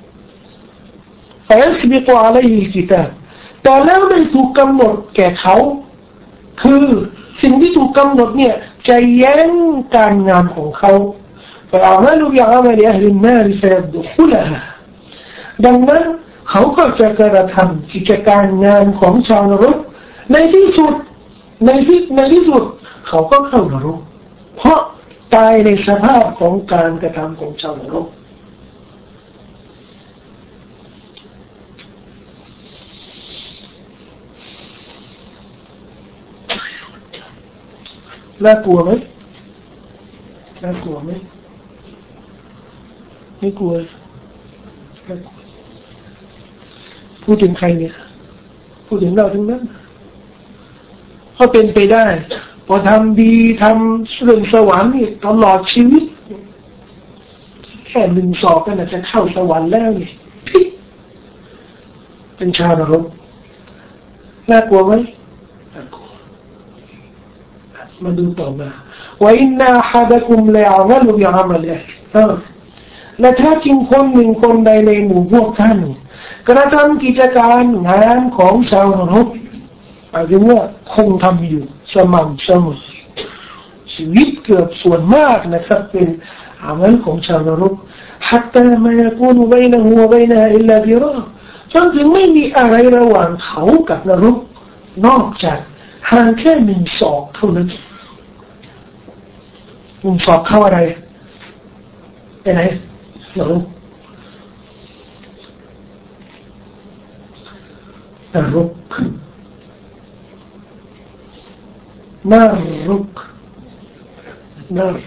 فيسبق عليه الكتاب แต่แล้วได้ถูกกำหนดแก่เขาคือสิ่งที่ถูกกำหนดเนี่ยจะแย้งการงานของเขา فيعمل بعمل أهل النار فيدخلها ดังนั้นเขาก็จะกระทำกิจการงานของชาวนรกในที่สุดในที่ในที่สุดเขาก็เข้านรกเพราะตายในสภาพของการกระทำของชาวนรกน่ากลัวไหมน่ากลัวไหมไม่กลัวพูดถึงใครเนี่ยพูดถึงเราทั้งนั้นเพราะเป็นไปได้พอทำดีทำเรื่องสวรรค์นี่ตลอดชีวิตแค่หนึ่งศอกก็น่าจะเข้าสวรรค์แล้วนี่เป็นชาวนรกน่ากลัวไหมน่ากลัวมาดูต่อมาว่าอินนาฮัดะกุมละยะมัลบิอะมัลิและถ้าจริงคนหนึ่งคนใดในหมู่พวกท่านกระทำกิจการงานของชาวนรกหมายถึงว่าคงทำอยู่สม่ำเสมอชีวิตเกือบส่วนมากนะครับเป็นอามัลของชาวนรก حتى ما يكون بينه وبينها إلا ذراع จนถึงไม่มีอะไรระหว่างเขากับนรกนอกจากห่างแค่หนึ่งศอกเท่านั้นหนึ่งศอกเข้าอะไรไปไหนนรกนรกนรกนรก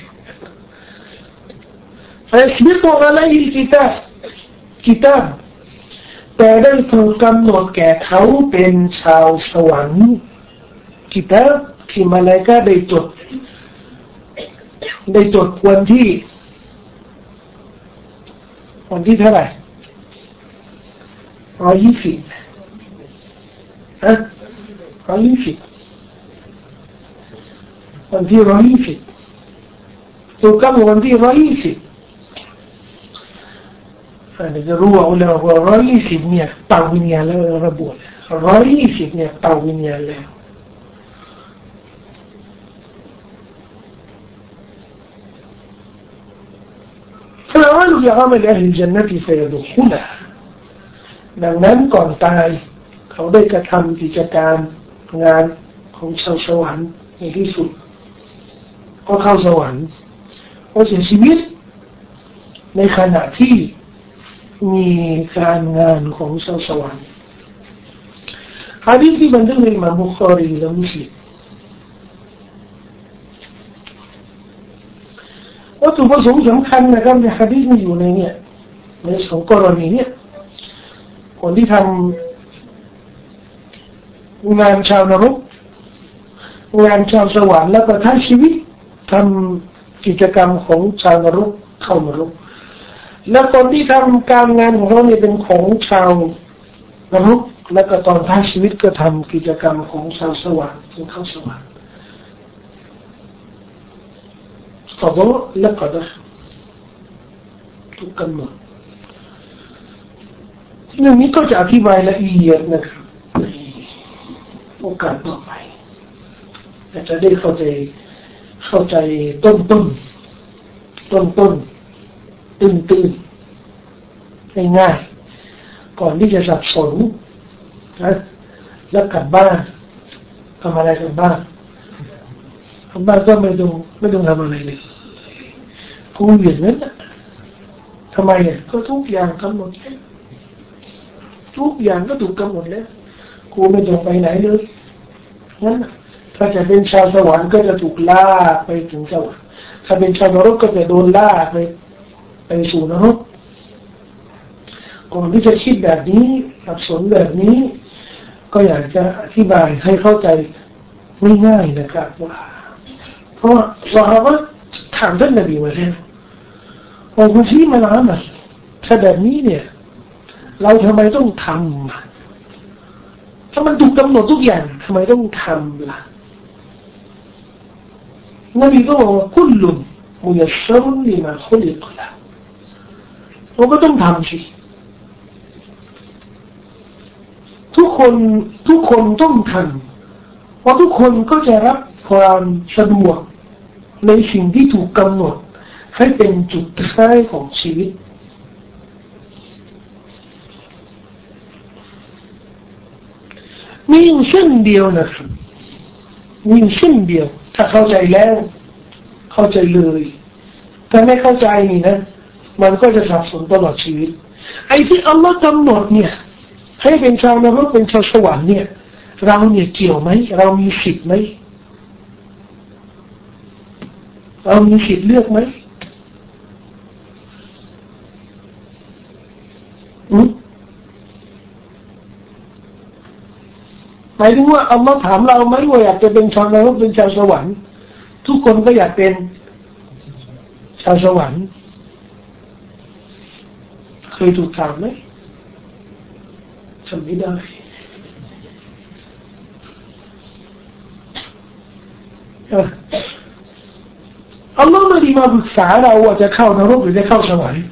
فيسبق عليه الكتاب كتاب แต่ได้ถูกกำหนดแก่เขาเป็นชาวสวรรค์กิตาบที่มาลาอิกะฮ์ได้จดได้จดวันที่วันที่เท่าไหร่ร้อยยี่สิบฮะร้อยยี่สิบวันที่ร้อยยี่สิบถูกกำหนดวันที่ร้อยยี่สิบอันนี้จะรู้ว่าว่าร้อยยี่สิบเนี่ยเป่าวิญญาณแล้วระบุร้อยยี่สิบเนี่ยเป่าวิญญาณแล้วفيعمل بعمل أهل الجنة فيدخلها ดังนั้นก่อนตายเขาได้กระทำกิจการงานของชาวสวรรค์ในที่สุดก็เข้าสวรรค์ก็เสียชีวิตในขณะที่มีการงานของชาวสวรรค์หะดีษที่บันทึกโดยอิหม่ามบุคอรีและมุสลิมวัตถุประสงค์สำคัญนะครับในหะดีษนี้อยู่ในเนี่ยในสองกรณีเนี่ยคนที่ทำงานชาวนรกงานชาวสวรรค์แล้วก็ทั้งชีวิตทำกิจกรรมของชาวนรกเข้านรกแล้วคนที่ทำการงานของเราเนี่ยเป็นของชาวนรกแล้วก็ตอนท้ายชีวิตก็ทำกิจกรรมของชาวสวรรค์จนเข้าสวรรค์ขอบอกและก็ได้ทุกกำหนดเรื่องนี้ก็จะอธิบายละเอียดนะครับในโอกาสต่อไปจะได้เข้าใจเข้าใจต้นต้นต้นต้นตื่นตื่นง่ายๆก่อนที่จะสับสนนะแล้วกลับบ้านทำอะไรกันบ้างทำบ้านก็ไม่ต้องไม่ต้องทำอะไรเลยกูอย่างนั้นนะทำไมอ่ะก็ทุกอย่างกำหนดแล้วทุกอย่างก็ถูกกำหนดแล้วกูไม่ต้องไปไหนเลยงั้นถ้าจะเป็นชาวสวรรค์ก็จะถูกล่าไปถึงสวรรค์ถ้าเป็นชาวนรกก็จะโดนล่าไปไปสู่นรกก่อนที่จะคิดแบบนี้สับสนแบบนี้ก็อยากจะอธิบายให้เข้าใจง่ายๆนะครับว่าเพราะว่าเราถามท่านนบีมาแล้วว่าคุณที่มันอ่านนะถ้าแบบนี้เนี่ยเราทำไมต้องทำถ้ามันถูกกำหนดทุกอย่างทำไมต้องทำล่ะนบีก็บอกว่าคุลลุมุยัสซรุลิมาคุลิกละเราก็ต้องทำสิทุกคนทุกคนต้องทำเพราะทุกคนก็จะรับความสะดวกในสิ่งที่ถูกกำหนดให้เป็นจุดท้ายของชีวิตมีอยู่เส้นเดียวนะครับมีอยู่เส้นเดียวถ้าเข้าใจแล้วเข้าใจเลยถ้าไม่เข้าใจนี่นะมันก็จะสับสนตลอดชีวิตไอ้ที่อัลลอฮ์กำหนดเนี่ยให้เป็นชาวนรกเป็นชาวสวรรค์เนี่ยเราเนี่ยเกี่ยวไหมเรามีสิทธิ์ไหมเรามีสิทธิ์เลือกไหมอืมหมายถึงว่าอัลลอฮ์ถามเราไหมว่าอยากจะเป็นชาวนรกเป็นชาวสวรรค์ทุกคนก็อยากเป็นชาวสวรรค์เคยถูกถามไหมจำไม่ได้อัลลอฮ์ไม่ได้มาปรึกษาเราว่าจะเข้านรกหรือจะเข้าสวรรค์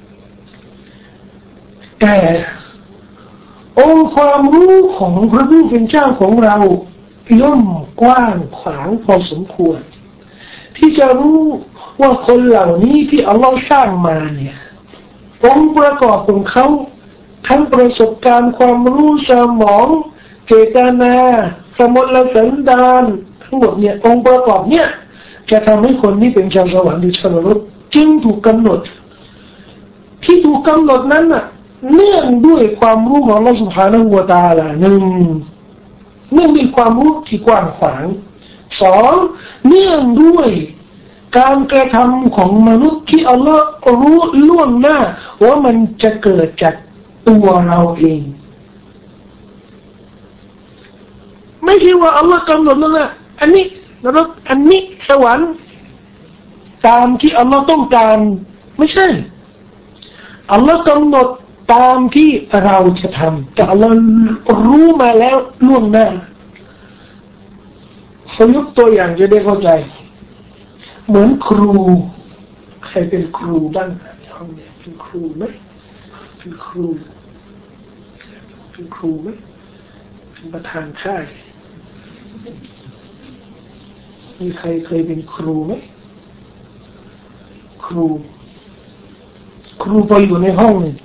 แต่องค์ความรู้ของพระผู้เป็นเจ้าของเราย่อมกว้างขวางพอสมควรที่จะรู้ว่าคนเหล่านี้ที่อัลลอฮ์สร้างมาเนี่ยองค์ประกอบของเขาทั้งประสบการณ์ความรู้สมองเจตนาสมรสันดานทั้งหมดเนี่ยองค์ประกอบเนี่ยจะทำให้คนที่เป็นชาวสวรรค์หรือชาวนรกจึงถูกกำหนดที่ถูกกำหนดนั้นน่ะเนื่องด้วยความรู้ของอัลเลาะห์ซุบฮานะฮูวะตะอาลาหนึ่งเนื่องด้วยความรู้ที่กว้างขวางสองเนื่องด้วยการกระทำของมนุษย์ที่อัลเลาะห์รู้ล่วงหน้าว่ามันจะเกิดจากตัวเราเองไม่ใช่ว่าอัลเลาะห์กำหนดแล้วนะอันนี้นรกอันนี้สวรรค์ตามที่อัลเลาะห์ต้องการไม่ใช่อัลเลาะห์กำหนดตามที่เราจะทำแต่อัลเลาะห์รู้มาแล้วล่วงหน้าขอยกตัวอย่างจะได้เข้าใจเหมือนครูใครเป็นครูบ้างห้องนี้เป็นครูไหมเป็นครูเป็นครูไหมเป็นประธานค่ายมีใครเคยเป็นครูไหมครูครูพออยู่ในห้องนึง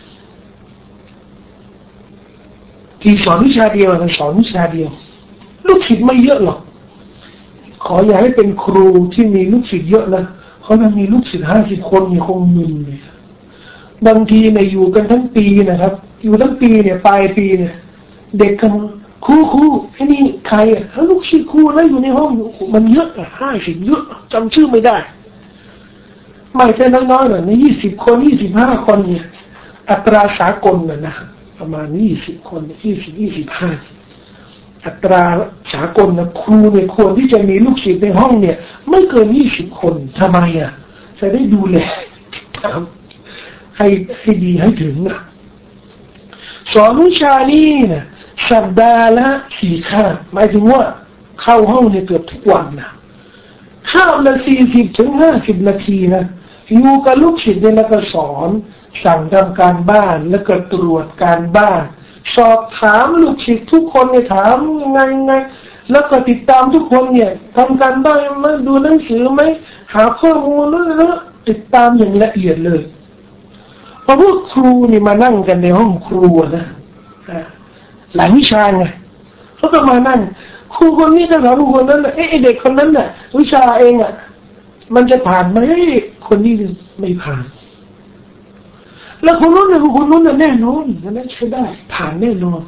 ที่สอนวิชาเดียวนะสอนวิชาเดียวลูกศิษย์ไม่เยอะหรอกขออย่าให้เป็นครูที่มีลูกศิษย์เยอะนะเพราะมันมีลูกศิษย์ห้าสิบคนมีคงมึนเลยบางทีเนี่ยอยู่กันทั้งปีนะครับอยู่ทั้งปีเนี่ยปลายปีเนี่ยเด็กกันครูครูไอ้นี่ใครอ่ะลูกศิษย์ครูนะอยู่ในห้องมันเยอะอ่ะห้าสิบเยอะจำชื่อไม่ได้ไม่ใช่น้อยๆหน่อยในยี่สิบคนยี่สิบห้าคนเนี่ยอัตราสากลน่ะนะประมาณยี่สิบคนยี่สิบยี่สิบห้าอัตราสากลนะครูเนี่ยควรที่จะมีลูกศิษย์ในห้องเนี่ยไม่เกินยี่สิบคนทำไมอ่ะจะได้ดูแลให้ให้ดีให้ถึงนะสอนวิชานี้นะสัปดาห์ละสี่คาบหมายถึงว่าเข้าห้องเนี่ยเกือบทุกวันนะคาบละสี่สิบถึงห้าสิบนาทีนะอยู่กับลูกศิษย์เนี่ยแล้วก็สอนสั่งทำการบ้านแล้วก็ตรวจการบ้านสอบถามลูกศิษย์ทุกคนเนี่ยถามยังไงไงแล้วก็ติดตามทุกคนเนี่ยทำการบ้านไหมดูหนังสือไหมหาข้อมูลแล้วติดตามอย่างละเอียดเลยพอพวกครูนี่มานั่งกันในห้องครูนะหลายวิชาไงเขาก็มานั่งครูคนนี้ก็สอนครูคนนั้นเอ๊ะเด็กคนนั้นน่ะวิชาเองอ่ะมันจะผ่านไหมคนนี้ไม่ผ่านแล้วคนนู้นเนี่ยคนนู้นน่ะแน่นอนนั่นใช้ได้ผ่านแน่นอน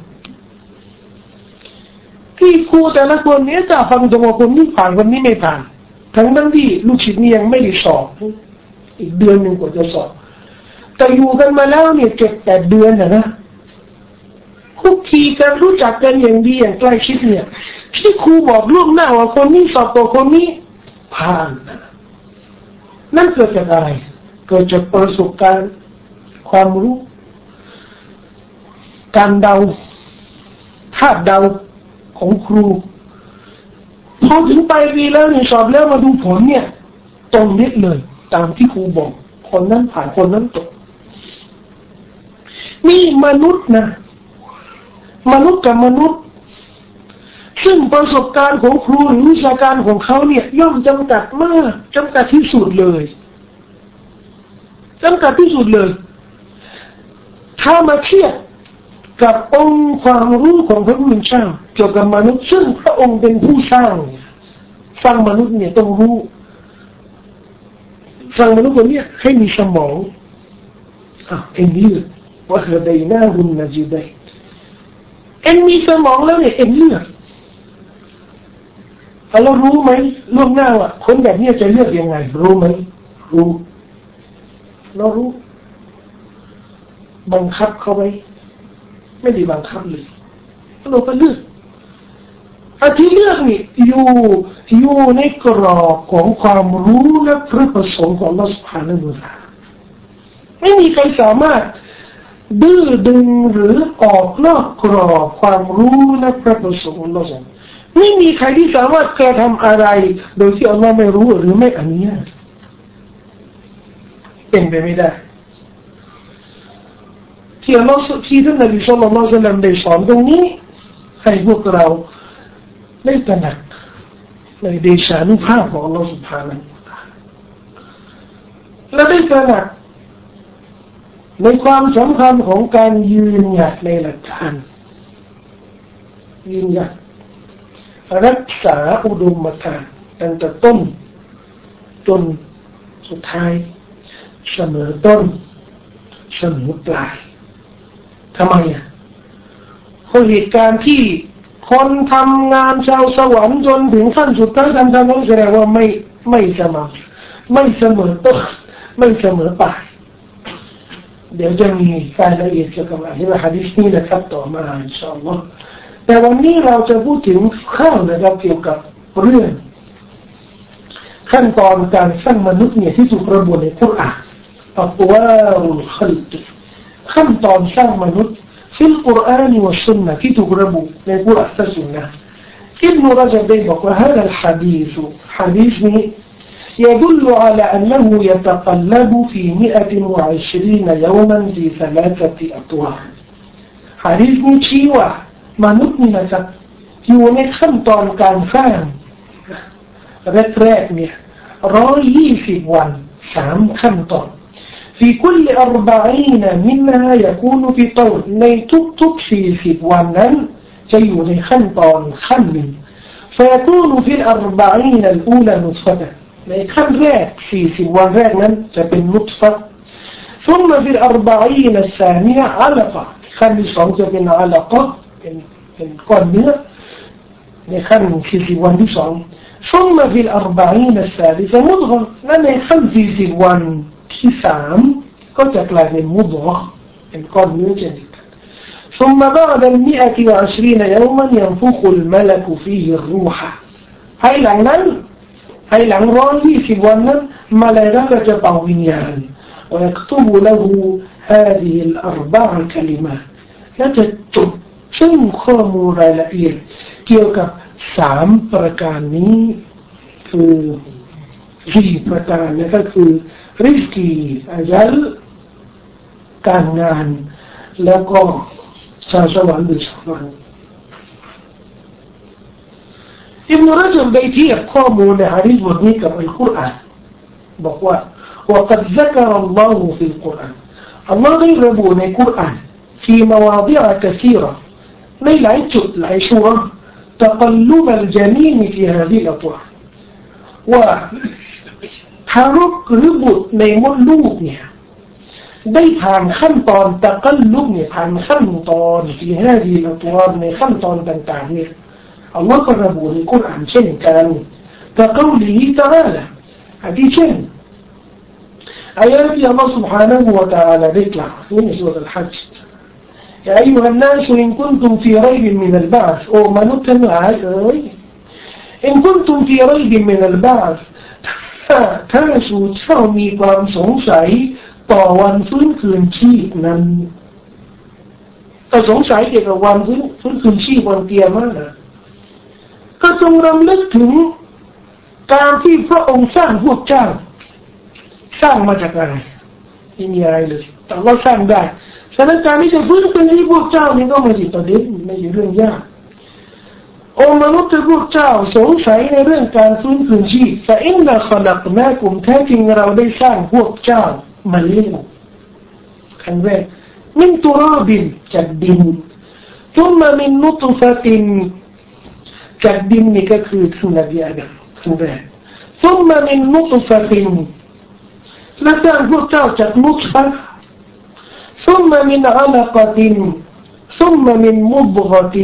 ที่ครูแต่ละคนนี้จะฟังตรงว่าคนนี้ผ่านคนนี้ไม่ผ่านทั้งนั้นที่ลูกศิษย์นี่ยังไม่ได้สอบอีกเดือนหนึ่งกว่าจะสอบแต่อยู่กันมาแล้วเนี่ยเจ็ดแปดเดือนนะนะคุกคีกันรู้จักกันอย่างดีอย่างใกล้ชิดเนี่ยที่ครูบอกล่วงหน้าว่าคนนี้สอบตัวคนนี้ผ่านนั่นเกิดจากอะไรเกิดจากประสบการณ์ความรู้การเดาคาดเดาของครูพอถึงไปปีแล้วเนี่ยสอบแล้วมาดูผลเนี่ยตรงนิดเลยตามที่ครูบอกคนนั้นผ่านคนนั้นตกนี่มนุษย์นะมนุษย์กับมนุษย์ซึ่งประสบการณ์ของครูหรือวิชาการของเขาเนี่ยย่อมจำกัดมากจำกัดที่สุดเลยจำกัดที่สุดเลยถ้ามาเทียบกับองค์ความรู้ของพระผู้เป็นเจ้าเกี่ยวกับมนุษย์ซึ่งพระองค์เป็นผู้สร้างสร้างมนุษย์เนี่ยต้องรู้สร้างมนุษย์คนนี้ให้มีสมองอ่ะเอ็นเลือดว่าเธอได้หน้าหุ่นนะจีได้เอ็นมีสมองแล้วเนี่ยเอ็นเลือดเรารู้ไหมล่วงหน้าว่าคนแบบนี้จะเลือกยังไงรู้ไหมรู้เรารู้บังคับเขาไหมไม่ได้บังคับเลยเราก็เลือกอาที่เลือกนี่อยู่อยู่ในกรอบของความรู้และพระประสงค์ของอัลเลาะห์ซุบฮานะฮูวะตะอาลาไม่มีใครสามารถดื้อดึงหรือออกนอกกรอบความรู้และพระประสงค์ของอัลเลาะห์ไม่มีใครที่สามารถกระทำอะไรโดยที่อัลเลาะห์ไม่รู้หรือไม่อนุญาตเป็นไปไม่ได้ที่อัลเลาะห์ที่ท่านนบีศ็อลลัลลอฮุอะลัยฮิวะซัลลัมได้สอนตรงนี้ให้พวกเราได้ตระหนักในเดชานุภาพของอัลเลาะห์ซุบฮานะฮูวะตะอาลาและได้ตระหนักในความสำคัญของการยืนหยัดในหลักฐานยืนหยัดรักษาอุดมการณ์ตั้งแต่ต้นจนสุดท้ายเสมอต้นเสมอปลายทำไมอ่ะเพราะเหตุการณ์ที่คนทำงานชาวสวรรค์จนถึงขั้นสุดท้ายทำทำนั้นแสดงว่าไม่ไม่เสมอไม่เสมอต้นไม่เสมอปลายเดี๋ยวจะมีรายละเอียดเกี่ยวกับอะไรว่าหะดีษนี้นะครับต่อมาอินชาอัลลอฮ์แต่วันนี้เราจะพูดถึงข้าวนะครับเกี่ยวกับเรื่องขั้นตอนการสร้างมนุษย์เนี่ยที่ถูกระบุในกุรอานอัตวารุลขัลกขั้นตอนสร้างมนุษย์ในกุรอานและซุนนะห์ที่ถูกระบุในกุรอานและซุนนะห์อิบนุรจบได้บอกว่า هذا الحديث حديثนี้يدل على أنه يتقلب في مئة وعشرين يوما في ثلاثة أطوار حديثนี้ชี้ว่ามนุษย์นี่นะครับอยู่ในขั้นตอนการสร้างแรกๆเนี่ยร้อยยี่สิบวันสามขั้นตอน في كل أربعين منها يكون في طور ในทุกๆสี่สิบวันนั้นจะอยู่ในขั้นตอนขั้นหนึ่ง فيكون في الأربعين الأولى نطفة ในขั้นแรกสี่สิบวันแรกนั้นจะเป็นนุตฟะ ثم في الأربعين الثانية علقة ขั้นที่สองจะเป็น علقة เป็นเป็นก้อนเนื้อในขั้นสี่สิบวันที่สอง ثم في الأربعين الثالثة مضغة และในขั้นสี่สิบวันที่สามก็จะกลายเป็นมุดฆะห์เป็นก้อนเนื้อชนิด ثم بعد المئة وعشرين يوما ينفخ الملك فيه الروح ภายหลังนั้นภายหลังร้อยยี่สิบวันนั้นมลาอิกะฮ์ก็จะเป่าวิญญาณ ويكتب له هذه الأربع كلمات และจะจดซึ่งข้อมูลรายละเอียดเกี่ยวกับสามประการนี้คือสี่ประการนี่ก็คือริสกีอาญัลการงานแล้วก็ชาสวรรค์หรือชาวโลกอิบนุรจับได้เทียบข้อมูลในหะดีษบทนี้กับอัลกุรอานบอกว่า وقد ذكر الله في القرآن อัลลอฮ์ได้ระบุในกุรอาน في مواضع كثيرة ในหลายจุดหลายช่วง تقلب الجنين في هذه الأطوار ว่าทารกหรือบุตรในมดลูกเนี่ยได้ผ่านขั้นตอนตะกัลลุบเนี่ยผ่านขั้นตอนที่ห้าดีละตัวในขั้นตอนต่างๆเนี่ยอัลลอฮ์ก็ระบุในกุรอานเช่นกันกะกอลิฮิตะอาลาอาทิเช่นอายะที่อัลลอฮ์ سبحانه และ تعالى ได้กล่าวในซูเราะห์อัลฮัจญ์ يا أيها الناس إن كنتم في ريب من البعث โอ้มนุษย์ทั้งหลายเอ๋ย إن كنتم في ريب من البعث ถ้าสู่เจ้ามีความสงสัยต่อวันฟื้นคืนชีพนั้นแต่สงสัยเกี่ยวกับวันฟื้นฟื้นคืนชีพวันเกียรตินะก็จงรำลึกถึงการที่พระองค์สร้างพวกเจ้าสร้างมาจากอะไรไม่มีอะไรเลยแต่เราสร้างได้ฉะนั้นการที่จะฟื้นคืนชีพพวกเจ้านี่ก็ไม่ใช่ประเด็นไม่ใช่เรื่องยากโอ้มนุษย์พวกเจ้าสงสัยในเรื่องการฟื้นคืนชีพแต่อินนาขลักนากุมแท้จริงเราได้สร้างพวกเจ้ามาเลี้ยงครั้งแรกมินตุราบินจากดินทุมมามินนุตฟะตินจากดินนี่ก็คือท่านนบีอาดัมครั้งแรกทุมมามินนุตฟะตินและสร้างพวกเจ้าจากนุตฟะทุมมามินอะลักะตินثم من مضغة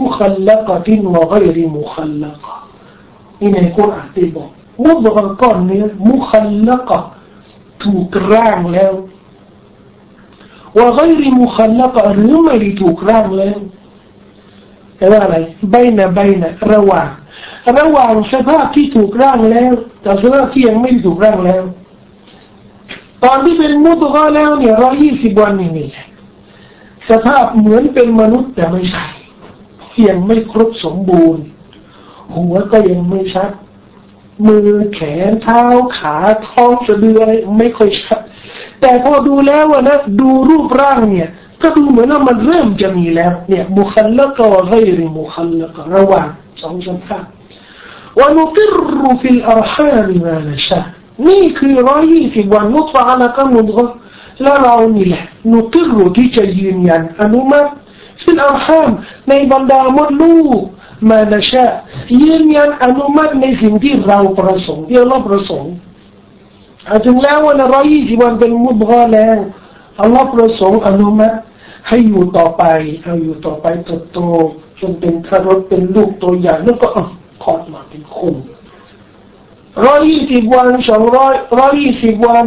مخلقة وغير مخلقة นี่ในกุรอานที่บอกมุดฆะห์ก้อนเนื้อมุคัลลักะห์ถูกร่างแล้วว่าغير مخلقة หรือไม่ได้ถูกร่างแล้วแต่ว่าอะไรใบนะใบนะระหว่างระหว่างสภาพที่ถูกร่างแล้วกับสภาพที่ยังไม่ถูกร่างแล้วตอนที่เป็นมุดฆะห์แล้วเนี่ยร้อยยี่สิบวันนี่นี่สภาพเหมือนเป็นมนุษย์แต่ไม่ใช่ยังไม่ครบสมบูรณ์หัวก็ยังไม่ชัดมือแขนเท้าขาท้องสะดืออะไรไม่ค่อยชัดแต่พอดูแล้วนะดูรูปร่างเนี่ยก็ดูเหมือนว่ามันเริ่มจะมีแล้วเนี่ยมุคัลลักะวะฆอยริมุคัลลักะระหว่างสองสภาพวะนุกิรฟิลอัรฮามมานะชานี่คือร้อยยี่สิบวันนุตฟะอะลักะมุดฆะห์แล้วเรานี่แหละนุกิรที่จะยืนยันอนุมัติฟิลอัรฮามในบรรดามดลูกมานะชายืนยันอนุมัติในสิ่งที่เราประสงค์ที่เราประสงค์ถึงแล้ววันร้อยยี่สิบวันเป็นมุดฆะห์แล้วอัลลอฮ์ประสงค์อนุมัติให้อยู่ต่อไปเอาอยู่ต่อไปเติบโตจนเป็นทารกเป็นลูกตัวอย่างแล้วก็คลอดมาเป็นคนร้อยยี่สิบวันสองร้อยร้อยยี่สิบวัน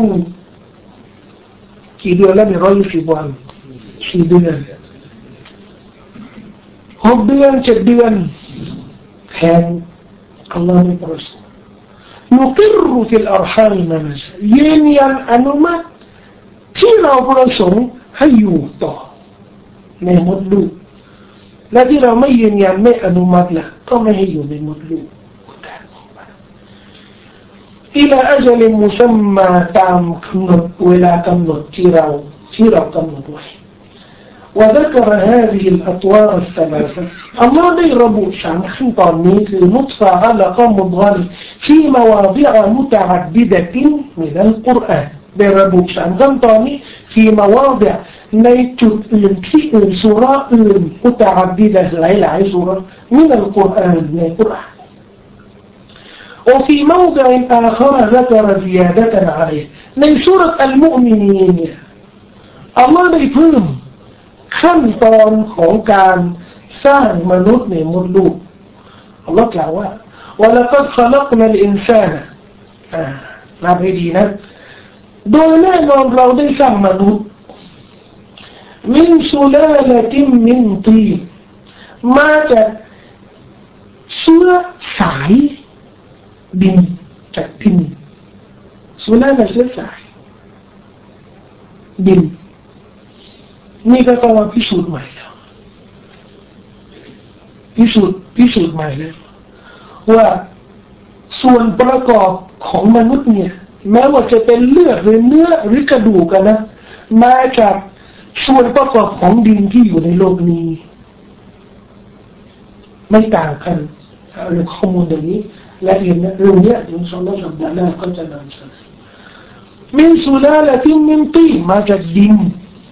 กี่เดือนแล้วเนี่ยร้อยยี่สิบวันสี่เดือนหกเดือนเจ็ดเดือนแทนอัลลอฮ์ไม่ประสงค์นุกิรฟิลอัรฮามมานะชายืนยันอนุมัติที่เราประสงค์ให้อยู่ต่อในมดลูกและที่เราไม่ยืนยันไม่อนุมัติละก็ไม่ให้อยู่ในมดลูกอิลาอัจลิมุซัมมาตามกำหนดเวลากำหนดที่เราที่เรากำหนดไว้وذكر هذه الأطوار الثلاثة اللهได้ระบุสามขั้นตอนนี้คือนุตฟะอะลักะมุดฆะห์ في مواضع متعددة من القرآن ได้ระบุสามขั้นตอนนี้ في مواضع ในจุดอื่นที่อื่นสุราอื่นมุตะอัดดิดะหลายๆสุราمن القرآن ในกุรอานوفي موضع آخر ذكر زيادة عليه ในสุราอัลมุอ์มินีนอัลลอฮ์ได้เพิ่มขั้นตอนของการสร้างมนุษย์ในมดลูกอัลลอฮ์กล่าวว่า ولقد خلقنا الإنسان อ่านับให้ดีนะโดยแน่นอนเราได้สร้างมนุษย์มินซุลาละติมมินตีมาจากเชื้อสายดินจากดินซุลาละเชื้อสายดินนี่ก็ต้องมาพิสูจน์ใหม่แล้วพิสูจน์พิสูจน์ใหม่เลยว่าส่วนประกอบของมนุษย์เนี่ยแม้ว่าจะเป็นเลือดหรือเนื้อหรือกระดูกกันนะมาจากส่วนประกอบของดินที่อยู่ในโลกนี้ไม่ต่างกันเรื่องข้อมูลอย่างนี้และเรื่องนี้เรื่องนี้อินชาอัลลอฮฺสัปดาห์หน้าก็จะนำเสนอมินซุลาละติมินตีมาจากดิน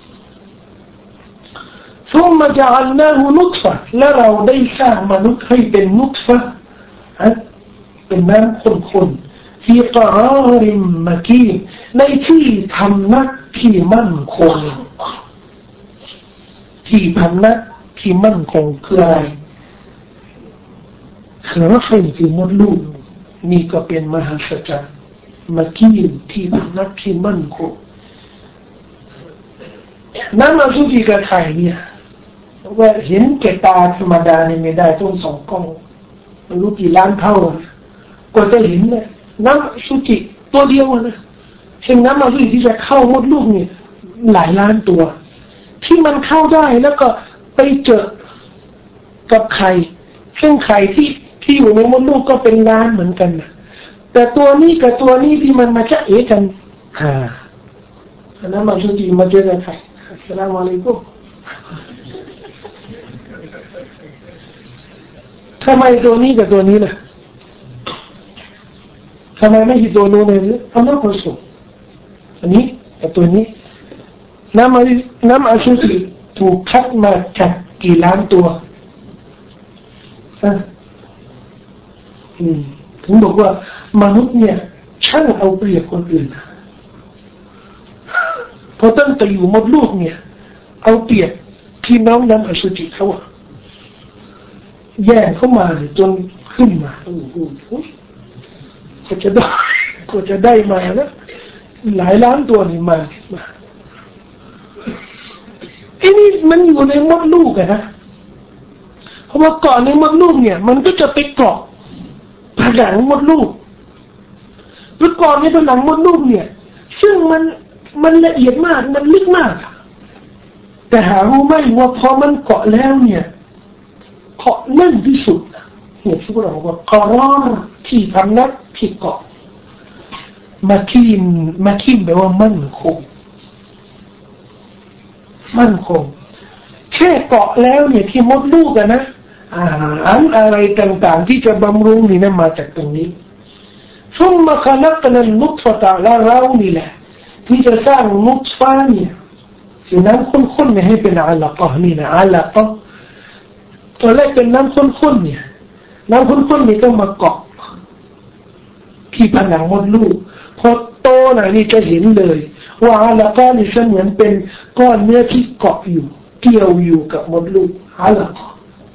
ثم جعلناه نطفة และเราได้สร้างมนุษย์ให้เป็นนุตฟะเป็นน้ำข้นๆที่กราริมมะกีนในที่พำนักที่มั่นคงที่พำนักที่มั่นคงคืออะไรคือว่าเป็นที่มดลูกนี่ก็เป็นมหัศจรรย์มะกีนที่พำนักที่มั่นคงน้ำอสุจิกับไข่เนี่ยว่าเห็นแก่ตาธรรมดานี่ไม่ได้ต้องสองกล้องไม่รู้กี่ล้านเท่ากว่าจะเห็นเนี่ยน้ำอสุจิตัวเดียวนะเช่นน้ำอสุจิที่จะเข้ามดลูกเนี่ยหลายล้านตัวที่มันเข้าได้แล้วก็ไปเจอกับไข่ซึ่งไข่ที่ที่อยู่ในมดลูกก็เป็นล้านเหมือนกันนะแต่ตัวนี้กับตัวนี้ที่มันมาจะเอะกันอ่าน้ำอสุจิมาเจอกับไข่อัสสลามุอะลัยกุมทำไมตัวนี้กับตัวนี้ล่ะทำไมไม่ใช่ตัวนู้นเลยเพราะน้ำผสมอันนี้กับตัวนี้น้ำน้ำอสุจิถูกคัดมาจากกี่ล้านตัวอ่ะอืมถึงบอกว่ามนุษย์เนี่ยช่างเอาเปรียบคนอื่นเพราะตั้งแต่อยู่มดลูกเนี่ยเอาเปรียบพี่น้องน้ำอสุจิเขาอะแย่งเข้ามาจนขึ้นมาโอ้โหก็จะได้ก็จะได้มานะหลายล้านตัวนี่มามาไอ้นี่มันอยู่ในมดลูกอะนะเพราะว่าเกาะในมดลูกเนี่ยมันก็จะไปเกาะผนังมดลูกหรือเกาะในผนังมดลูกเนี่ยซึ่งมันมันละเอียดมากมันลึกมากแต่หารู้ไหมว่าพอมันเกาะแล้วเนี่ยเกาะแน่นที่สุดเนี่ยที่เราบอกว่ากรอที่พำนักที่เกาะมาคีนมาคีนแปลว่ามั่นคงมั่นคงแค่เกาะแล้วเนี่ยที่มดลูกอะนะอาหารอะไรต่างๆที่จะบำรุงนี่นะมาจากตรงนี้ซุมมาขลักนันนุตฟะตะละเรานี่แหละที่จะสร้างนุตฟะเนี่ยคือน้ำข้นๆเนี่ยให้เป็นอะลากะห์นี่นะอะลากะห์ตัวแรกเป็นน้ำข้นๆเนี่ยน้ำข้นๆนี่ก็มาเกาะที่ผนังมดลูกพอโตหน่อยนี่จะเห็นเลยว่าอะลากะห์นี่เสมือนเป็นก้อนเนื้อที่เกาะอยู่เกี่ยวอยู่กับมดลูกอะลากะห์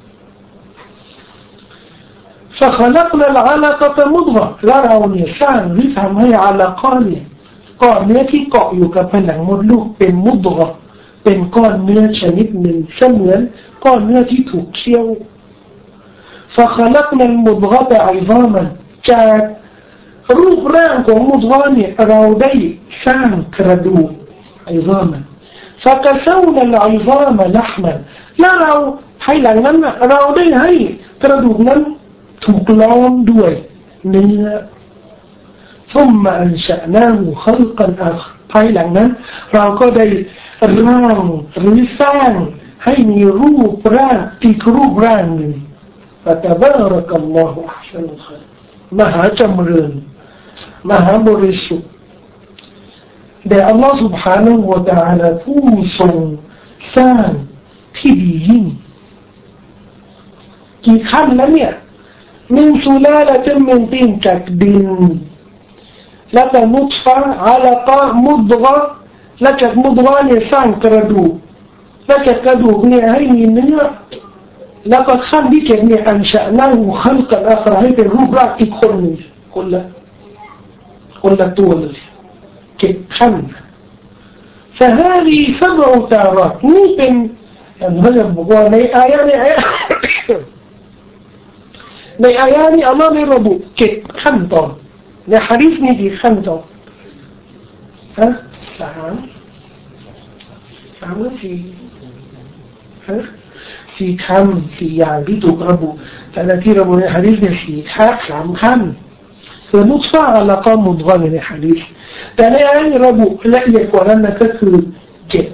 فخلقنا العلقة مضغة แล้วเราเนี่ยสร้างหรือทำให้อะลากะห์เนี่ยก้อนเนื้อที่เกาะอยู่กับผนังมดลูกเป็นมุดกะเป็นก้อนเนื้อชนิดหนึ่งเสมือนก้อนเนื้อที่ถูกเคี่ยว فخلقنا المضغة عظاما จากรูปร่างของมุดกะเนี่ยเราได้สร้างกระดูก عظاما فكسونا العظام لحما แล้วเราภายหลังนั้นเราได้ให้กระดูกนั้นถูกล้อมด้วยเนื้อثم أنشأناه خلقا آخر ภายหลังนั้นเราก็ได้ร่างหรือสร้างให้มีรูปร่างอีกรูปร่างหนึ่ง فتبارك الله أحسن الخالقين มหาจำเริญมหาบริสุทธิ์แด่อัลลอฮฺ سبحانه และ تعالى ผู้ทรงสร้างที่ดียิ่งกี่ขั้นแล้วเนี่ยมินซุลาละติมินตีนจากดินแล้วก็นุตฟะอะลากะห์มุดกะแล้วจากมุดกะเนี่ยสร้างกระดูกแล้วจากกระดูกเนี่ยให้มีเนื้อแล้วก็ขั้นที่เจ็ดเนี่ยอันชะนาหูขั้นกันอัคราให้เป็นรูปร่างอีกคนหนึ่งคนละคนละตัวเลยเจ็ดขั้นفهذه سبع تاراتนี่เป็นอัลลอฮฺบอกว่าในอายะในอายะในอายะนี้อัลลอฮฺได้ระบุเจ็ดขั้นตอนในหะดีษนี้กี่ขั้นตอนฮะสามสามหรือสี่ฮะสี่คำสี่อย่างที่ถูกระบุแต่ในที่ระบุในหะดีษเนี่ยสี่ขั้นสามขั้นส่วนนุสฟะอัลก็มุดกว่าในหะดีษแต่ในอายะนี้ระบุละเอียดกว่านั้นนะก็คือเจ็ด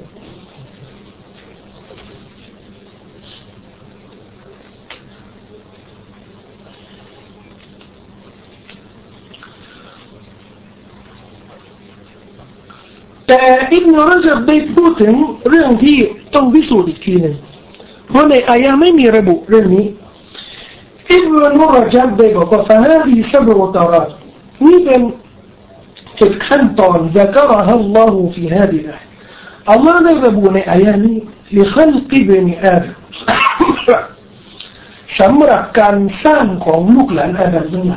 แต่อิบนุรจับได้พูดถึงเรื่องที่ต้องพิสูจน์อีกทีหนึ่งเพราะในอายะไม่มีระบุเรื่องนี้อิบนุรจับได้บอกว่า فهذه سبع طرات นี่เป็นเจ็ดขั้นตอน ذكرها الله في هذه الآية อัลลอฮ์ได้ระบุในอายะนี้ لخلق بني آدم สำหรับการสร้างของลูกหลานอาดัมทั้งหลาย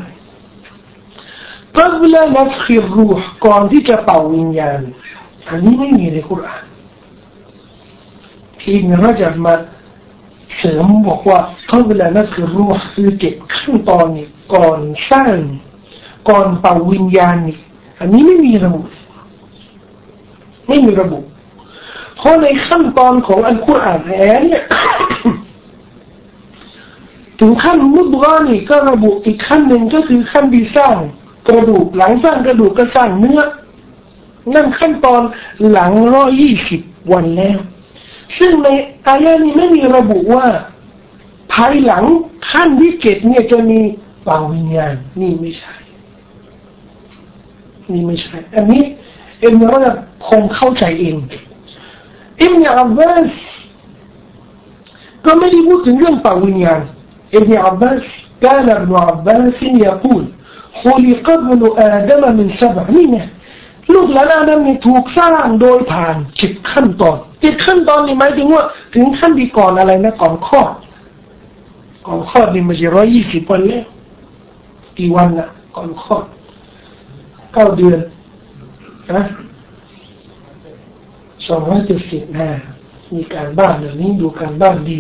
قبل نفخ الروح ก่อนที่จะเป่าวิญญาณอันนี้ไม่มีในคุรอานที่อิบนุรจับมาเสริมบอกว่า قبل نفخ الروح คือเจ็ดขั้นตอนนี้ก่อนสร้างก่อนเป่าวิญญาณนี่อันนี้ไม่มีระบุไม่มีระบุเพราะในขั้นตอนของอัลกุรอานแท้เนี่ย ถึงขั้นมุดกานี่ก็ระบุอีกขั้นหนึ่งก็คือขั้นที่สร้างกระดูกหลังสร้างกระดูกก็สร้างเนื้อนั่นขั้นตอนหลังร้อยยี่สิบวันแล้วซึ่งในอายะนี้ไม่มีระบุว่าภายหลังขั้นที่เจ็ดเนี่ยจะมีเป่าวิญญาณนี่ไม่ใช่นี่ไม่ใช่อันนี้อิบนุรจับคงเข้าใจเองอิบนุอับบาสก็ไม่ได้พูดถึงเรื่องเป่าวิญญาณอิบนุอับบาสกล่าวอิบนุอับบาสยกล่าว خلق ابن آدم من سبع นี่ไงลูกหลานอาดัมนี่ถูกสร้างโดยผ่านเจ็ดขั้นตอนเจ็ดขั้นตอนนี่หมายถึงว่าถึงขั้นที่ก่อนอะไรนะก่อนคลอดก่อนคลอดนี่มันจะร้อยยี่สิบวันแล้วกี่วันนะก่อนคลอดเก้าเดือนนะสองร้อยเจ็ดสิบนะมีการบ้านแบบนี้ดูการบ้านดี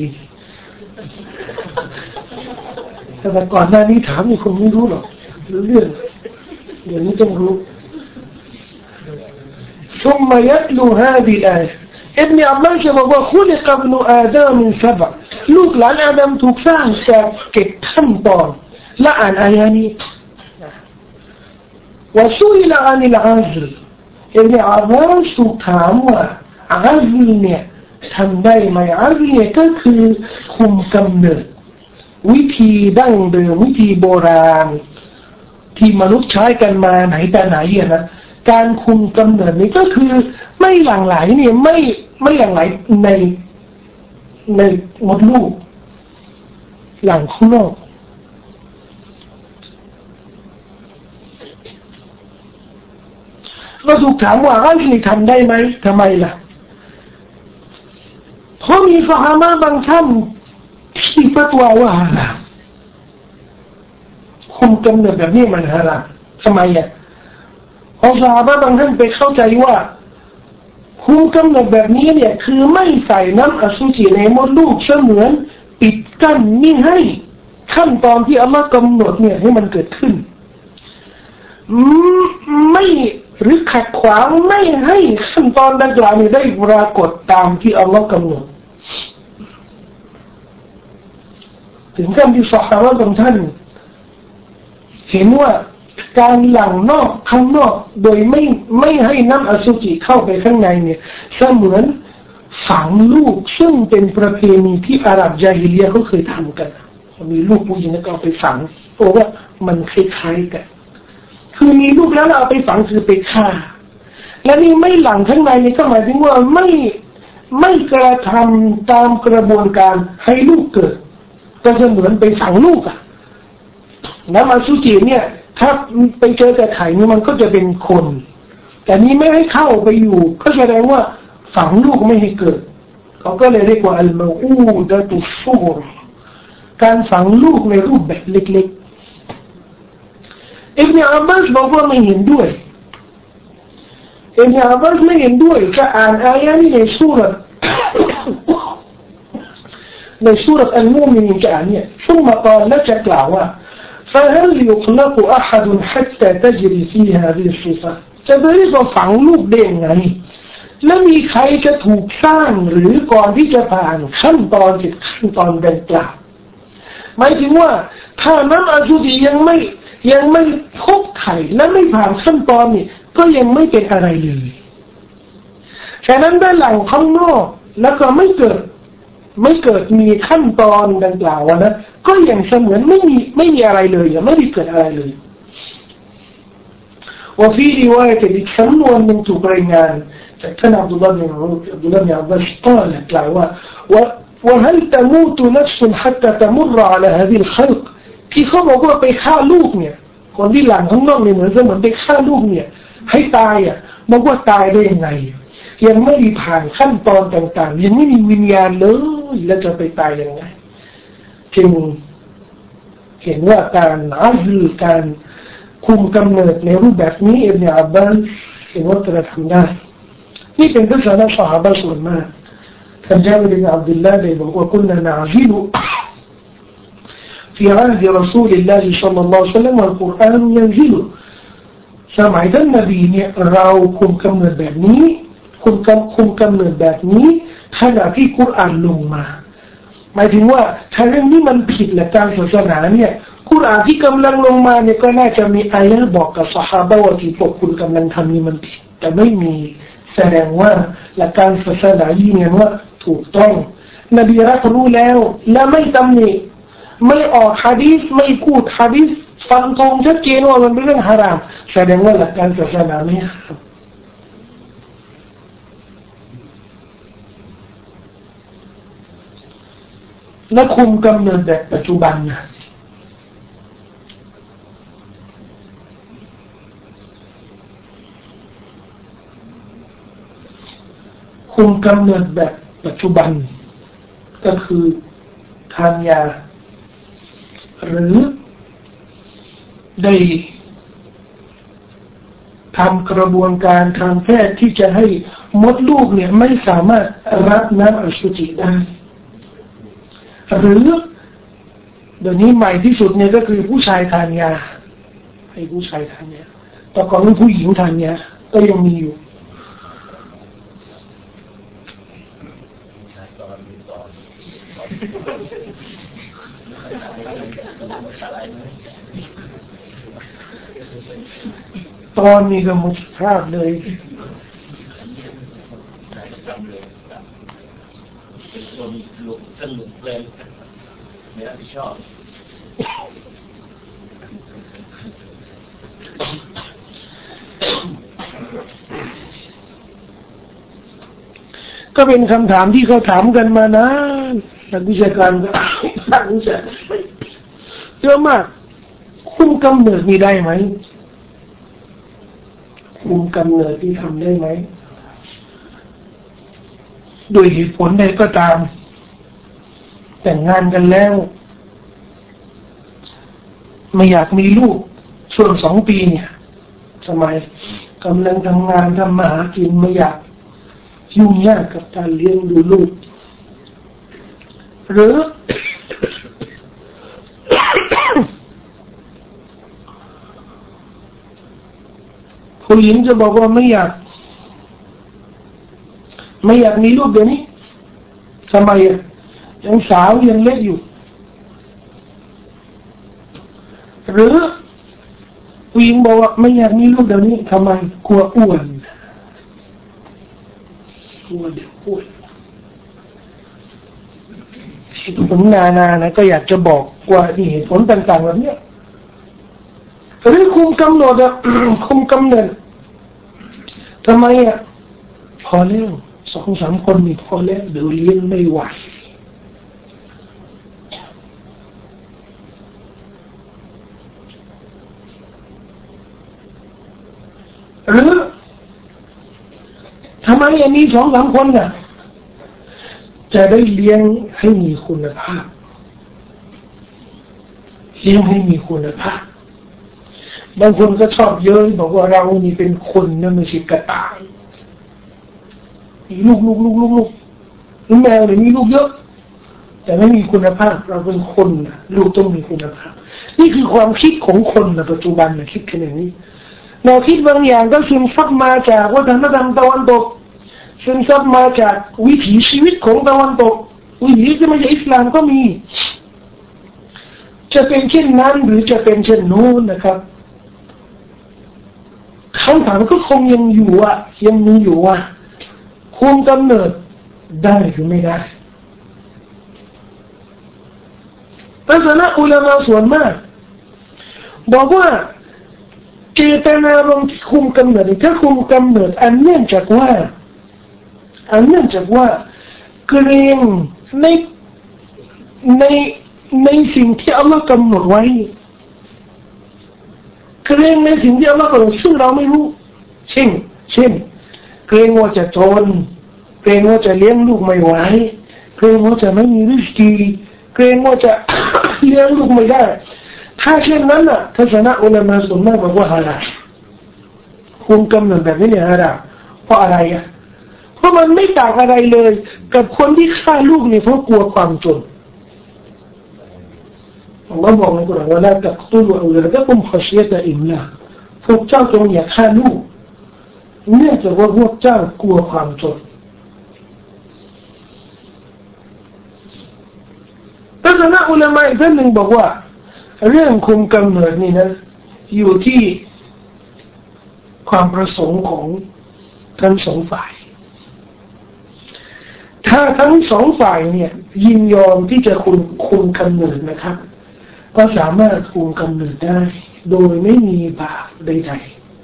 แต่ก่อนหน้านี้ถามนี่คงไม่รู้หรอกเรื่องเดี๋ยวนี้ต้องรู้ثم يتلو هذه الآية ابن عباسบอกว่า خلق ابن آدم من سبع ลูกหลานอาดัมถูกสร้างจากเจ็ดขั้นตอนและอ่านอายะนี้ وسئل عن العزل ابن عباسถูกถามว่าอัซลเนี่ยทำได้ไหมอัซลเนี่ยก็คือคุมกำเนิดวิธีดั้งเดิมวิธีโบราณที่มนุษย์ใช้กันมาไหนแต่ไหนอ่ะนะการคุมกำเนิดนี่ก็คือไม่หลั่งไหลเนี่ยไม่ไม่หลั่งไหลในในมดลูกหลั่งข้างนอกเราถูกถามว่าอัลนี่ทำได้ไหมทำไมล่ะเพราะมีซอฮาบะห์บางท่านที่ฟัตวาว่าฮารามคุมกำเนิดแบบนี้มันฮารามทำไมอ่ะเพราะซอฮาบะห์บางท่านไปเข้าใจว่าคุมกำเนิดแบบนี้เนี่ยคือไม่ใส่น้ำอสุจิในมดลูกเสมือนปิดกั้นไม่ให้ขั้นตอนที่อัลลอฮ์กำหนดเนี่ยให้มันเกิดขึ้นไม่หรือขัดขวางไม่ให้ขั้นตอนดังกล่าวนี้ได้ปรากฏตามที่อัลลอฮ์กำหนดถึงขั้นที่ซอฮาบะห์บางท่านเห็นว่าการหลั่งนอกข้างนอกโดยไม่ไม่ให้น้ำอสุจิเข้าไปข้างในเนี่ยเสมือนฝังลูกซึ่งเป็นประเพณีที่อาหรับญาฮิลิยะห์เขาเคยทำกันมีลูกผู้หญิงก็เอาไปฝังเพราะว่ามันคล้ายๆกันคือมีลูกแล้วเอาไปฝังคือไปฆ่าและนี่ไม่หลั่งข้างในนี่ก็หมายถึงว่าไม่ไม่กระทำตามกระบวนการให้ลูกเกิดก็จะเหมือนไปฝังลูกอะน้ำอสุจิเนี่ยถ้าไปเจอแต่ไข่นี่มันก็จะเป็นคนแต่นี้ไม่ให้เข้าไปอยู่ก็แสดงว่าฝังลูกไม่ให้เกิดเขาก็เลยเรียกว่าอัลมาอูดะตุฟูรการฝังลูกในรูปแบบเล็กๆอิบนุอับบาสบอกว่าไม่เห็นด้วยอิบนุอับบาสไม่เห็นด้วยจะอ่านอายะนี้ในซูเราะห์ในซูเราะห์อัลมุมินจะอ่านเนี่ยثم قال และจะกล่าวว่า فهل يخلق أحد حتى تجري فيه هذه الصفة จะได้ว่าฝังลูกได้ยังไงแล้วมีใครจะถูกสร้างหรือก่อนที่จะผ่านขั้นตอนสิบขั้นตอนดังกล่าวหมายถึงว่าถ้าน้ำอสุจิยังไม่ยังไม่พบไข่และไม่ผ่านขั้นตอนนี้ก็ยังไม่เป็นอะไรเลยฉะนั้นด้านหลังข้างนอกแล้วก็ไม่เกิดไม่เกิดมีขั้นตอนดังกล่าวนะก็ยังเสมือนไม่มีไม่มีอะไรเลยไม่ได้เกิดอะไรเลยว่าฟีริวายะที่สำนวนมันถูกรายงานจากท่านอับดุลลาห์บินอับดุลลาห์บินอับบาสกล่าวกล่าวว่าوهل تموت نفس حتى تمر على هذه الخلق ที่เขาบอกว่าไปฆ่าลูกเนี่ยคนที่หลังข้างนอกเนี่ยเหมือนจะเหมือนไปฆ่าลูกเนี่ยให้ตายอ่ะบอกว่าตายได้ยังไงยังไม่ได้ผ่านขั้นตอนต่างๆยังไม่มีวิญญาณเลยแล้วจะไปตายยังไงจึงเห็นว่าการอัลลการคุมกำเนิดในรูปแบบนี้อิบนุอับบาสเห็นว่าจะทำได้นี่เป็นทัศนะซอฮาบะห์ส่วนมากท่านจาบิรบินอับดุลลาห์ได้บอกว่ากุลนานะซิลุفي عهد رسول الله صلى الله عليه وسلم والقرآن ينزل สมัยท่านนบีเนี่ยเราคุมกำเนิดแบบนี้คุมกำคุมกำเนิดแบบนี้ขณะที่กุรอานลงมาหมายถึงว่าถ้าเรื่องนี้มันผิดหลักการศาสนาเนี่ยกุรอานที่กำลังลงมาเนี่ยก็น่าจะมีอายะห์บอกกับซอฮาบะห์ว่าที่พวกคุณกำลังทำนี่มันผิดแต่ไม่มีแสดงว่าหลักการศาสนายืนยันว่าถูกต้องนบีรับรู้แล้วและไม่ตำหนิไม่ออกหะดีษไม่พูดหะดีษฟันธงชัดเจนว่ามันเป็นเรื่องฮารามแสดงว่าหลักการศาสนาไม่ห้ามและคุมกำเนิดแบบปัจจุบันนะคุมกำเนิดแบบปัจจุบันก็คือทานยาหรือได้ทำกระบวนการทางแพทย์ที่จะให้มดลูกเนี่ยไม่สามารถรับน้ำอสุจิได้หรือเดี๋ยวนี้ใหม่ที่สุดเนี่ยก็คือผู้ชายทานยาให้ผู้ชายทานยาแต่ก่อนนั้นผู้หญิงทานยาก็ยังมีอยู่ตอนนี้ก็มุสภาพเลยคนหลุดสนุกเลยไม่รับผิดชอบก็เป็นคำถามที่เขาถามกันมานานนักวิชาการก็นักวิชาเยอะมากคุมกำเนิดมีได้ไหมคุมกำเนิดที่ทำได้ไหมโดยเหตุผลใดก็ตามแต่งงานกันแล้วไม่อยากมีลูกช่วงสองปีเนี่ยทำไมกำลังทำงานทำมาหากินไม่อยากยุ่งยากกับการเลี้ยงดูลูกหรือ ผู้หญิงจะบอกว่าไม่อยากไม่อยากมีลูกเดี๋ยวนี้ทำไมยังสาวยังเล็กอยู่หรือผู้หญิงบอกว่าไม่อยากมีลูกเดี๋ยวนี้ทำไมกลัวอ้วนกลัวเด็กอ้วนเหตุผลนานานะก็อยากจะบอกว่านี่เหตุผลต่างๆแบบนี้หรือคุมกำหนดอะ คุมกำเนิดทำไมอะพอแล้วสองสามคนนี่พอแล้วเดี๋ยวเลี้ยงไม่ไหวหรือทำไมอันนี้สองสามคนน่ะจะได้เลี้ยงให้มีคุณภาพเลี้ยงให้มีคุณภาพบางคนก็ชอบเย้ยบอกว่าเรานี่เป็นคนนะไม่ใช่กระต่ายมีลูกลูกลูกลูกลูกหรือแมวเนี่ยมีลูกเยอะแต่ไม่มีคุณภาพเราเป็นคนนะลูกต้องมีคุณภาพนี่คือความคิดของคนในปัจจุบันนะคิดกันอย่างนี้แนวคิดบางอย่างก็ซึมซับมาจากวัฒนธรรมตะวันตกซึมซับมาจากวิถีชีวิตของตะวันตกวิถีที่ไม่ใช่อิสลามก็มีจะเป็นเช่นนั้นหรือจะเป็นเช่นโน้นนะครับคำถามก็คงยังอยู่อ่ะยังมีอยู่ว่าคุมกำเนิดได้หรือไม่ได้ทัศนะอุลามะส่วนมากบอกว่าเจตนาลงที่คุมกำเนิดถ้าคุมกำเนิดอันเนื่องจากว่าอันเนื่องจากว่าเกรงในในในสิ่งที่อัลลอฮ์กำหนดไว้เกรงในสิ่งที่อัลลอฮ์กำหนดซึ่งเราไม่รู้เช่นเช่นเกรงว่าจะจนเกรงว่าจะเลี้ยงลูกไม่ไหวเกรงว่าจะไม่มีริสกีเกรงว่าจะ เลี้ยงลูกไม่ได้ถ้าเช่นนั้นน่ะทัศนะอุลามะส่วนมากบอกว่าฮารามคุมกำเนิดแบบนี้เนี่ยฮารามเพราะอะไรอ่ะเพราะมันไม่ต่างอะไรเลยกับคนที่ฆ่าลูกเนี่ยเพราะกลัวความจนอัลลอฮ์บอกในกุรอานว่าลาตักตุลอูลาดะกุมขชยะตะอิมลาพวกเจ้าจงอย่าฆ่าลูกเนื่องจากว่าพวกเจ้ากลัวความจนทัศนะอุลามะอีกท่านหนึ่งบอกว่าเรื่องคุมกำเนิดนี่นะอยู่ที่ความประสงค์ของทั้งสองฝ่ายถ้าทั้งสองฝ่ายเนี่ยยินยอมที่จะคุมคุมกำเนิดนะครับก็สามารถคุมกำเนิดได้โดยไม่มีบาปใด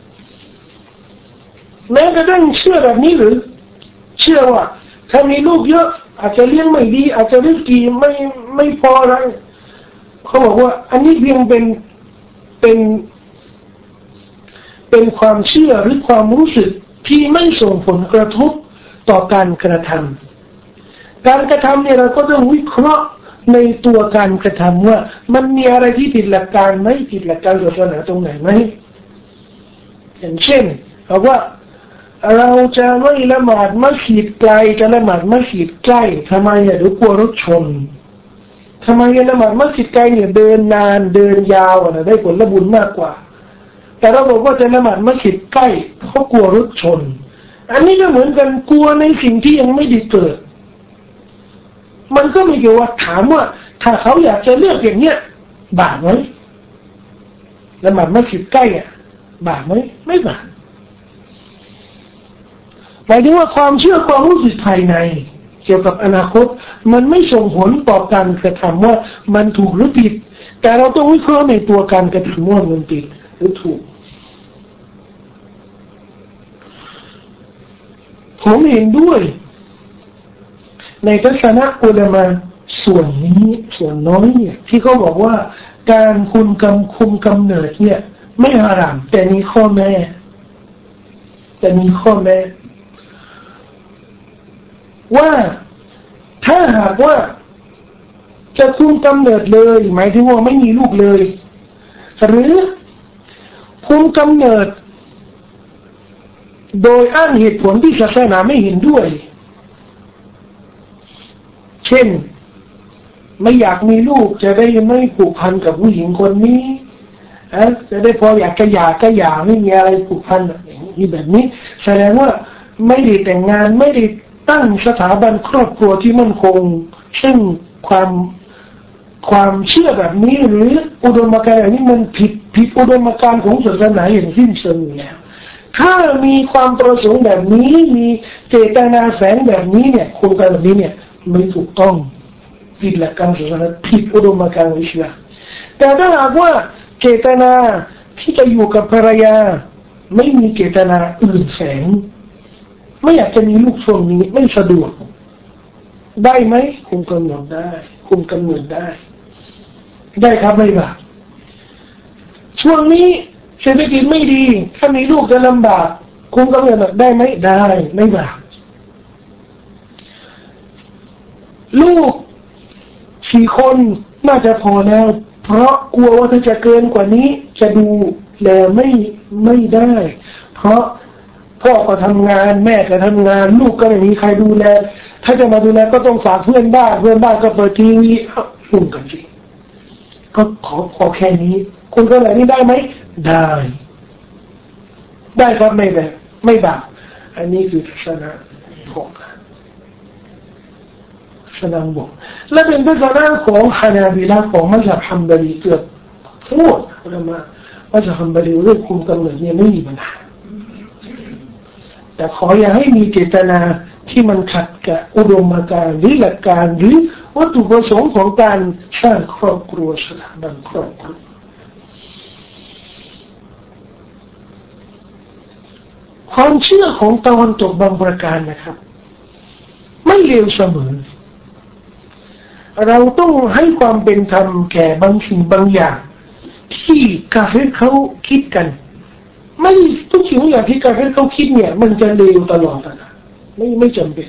ๆแม้กระทั่งเชื่อแบบนี้หรือเชื่อว่าถ้ามีลูกเยอะอาจจะเลี้ยงไม่ดีอาจจะริสกีไม่ไม่พออะไรเขาบอกว่าอันนี้เพียงเป็นเป็นเป็นความเชื่อหรือความรู้สึกที่ไม่ส่งผลกระทบต่อการกระทำการกระทำเนี่ยเราก็ต้องวิเคราะห์ในตัวการกระทำว่ามันมีอะไรที่ผิดหลักการไหมผิดหลักการศาสนาตรงไหนไหมอย่างเช่นบอกว่าเราจะไม่ละหมาดมัสยิดไกลจะละหมาดมัสยิดใกล้ทำไมอ่ะเดี๋ยวกลัวรถชนทำไมละหมาดมัสยิดไกลเนี่ยเดินนานเดินยาวอ่ะได้ผลบุญมากกว่าแต่เราบอกว่าจะละหมาดมัสยิดใกล้เพราะกลัวรถชนอันนี้ก็เหมือนกันกลัวในสิ่งที่ยังไม่ได้เกิดมันก็ไม่เกี่ยวว่าถามว่าถ้าเขาอยากจะเลือกอย่างเนี้ยบาปไหมละหมาดมัสยิดใกล้อ่ะบาปไหมไม่บาปหมายถึงว่าความเชื่อความรู้สึกภายในเกี่ยวกับอนาคตมันไม่ส่งผลต่อการกระทำว่ามันถูกหรือผิดแต่เราต้องวิเคราะห์ในตัวการกระทำว่ามันผิดหรือถูกผมเห็นด้วยในทัศนะอุลามะส่วนนี้ส่วนน้อยเนี่ยที่เขาบอกว่าการคุมกำคุมกำเนิดเนี่ยไม่ฮารามแต่มีข้อแม้แต่มีข้อแม้ว่าถ้าหากว่าจะคุมกำเนิดเลยหมายถึงว่าไม่มีลูกเลยหรือคุมกำเนิดโดยอ้างเหตุผลที่ศาสนาไม่เห็นด้วยเช่นไม่อยากมีลูกจะได้ไม่ผูกพันกับผู้หญิงคนนี้อะจะได้พออยากจะหย่าก็หย่าไม่มีอะไรผูกพันอย่างนี้แบบนี้แสดงว่าไม่ได้แต่งงานไม่ได้ตั้งสถาบันครอบครัวที่มั่นคงซึ่งความความเชื่อแบบนี้หรืออุดมการณ์อย่างนี้มันผิดผิดอุดมการณ์ของศาสนาอย่างสิ้นเชิงแล้วถ้ามีความประสงค์แบบนี้มีเจตนาแฝงแบบนี้เนี่ยโครงการแบบนี้เนี่ยไม่ถูกต้องผิดหลักการศาสนาผิดอุดมการณ์อิสลามแต่ถ้าหากว่าเจตนาที่จะอยู่กับภรรยาไม่มีเจตนาอื่นแฝงไม่อยากจะมีลูกช่วงนี้ไม่สะดวกได้ไหมคุมกำหนดได้คุมกำหนดได้ได้ครับไม่บาปช่วงนี้เศรษฐกิจไม่ดีถ้ามีลูกจะลำบากคุมกำหนดได้ไหมได้ไม่บาปลูกสี่คนน่าจะพอแล้วเพราะกลัวว่าถ้าจะเกินกว่านี้จะดูแลไม่ไม่ได้เพราะพ่อก็ทำงานแม่ก็ทำงานลูกก็ไม่มีใครดูแลถ้าจะมาดูแลก็ต้องฝากเพื่อนบ้านเพื่อนบ้านก็เปิดทีวียุ่งกันสิก็ขอขอแค่นี้คุณก็แบบนี้ได้ไหมได้ได้ครับไม่แบบไม่บาปอันนี้คือทัศนะของทัศนะบอกและเป็นทัศนะของฮานาบิลาของมัซฮับฮัมบารีเกือบทั้งหมดนะมามัซฮับฮัมบารีเรื่องคุมกำเนิดเนี่ยไม่มีปัญหาแต่ขออย่าให้มีเจตนาที่มันขัดกับอุดมการณ์หรือหลักการหรือวัตถุประสงค์ของการสร้างครอบครัวสถาบันครอบครัวความเชื่อของตะวันตกบางประการนะครับไม่เลวเสมอเราต้องให้ความเป็นธรรมแก่บางสิ่งบางอย่างที่กาเฟรเขาคิดกันไม่ทุกสิ่งทุกอย่างที่กาเฟรเขาคิดเนี่ยมันจะเลวตลอดนะไม่ไม่จำเป็น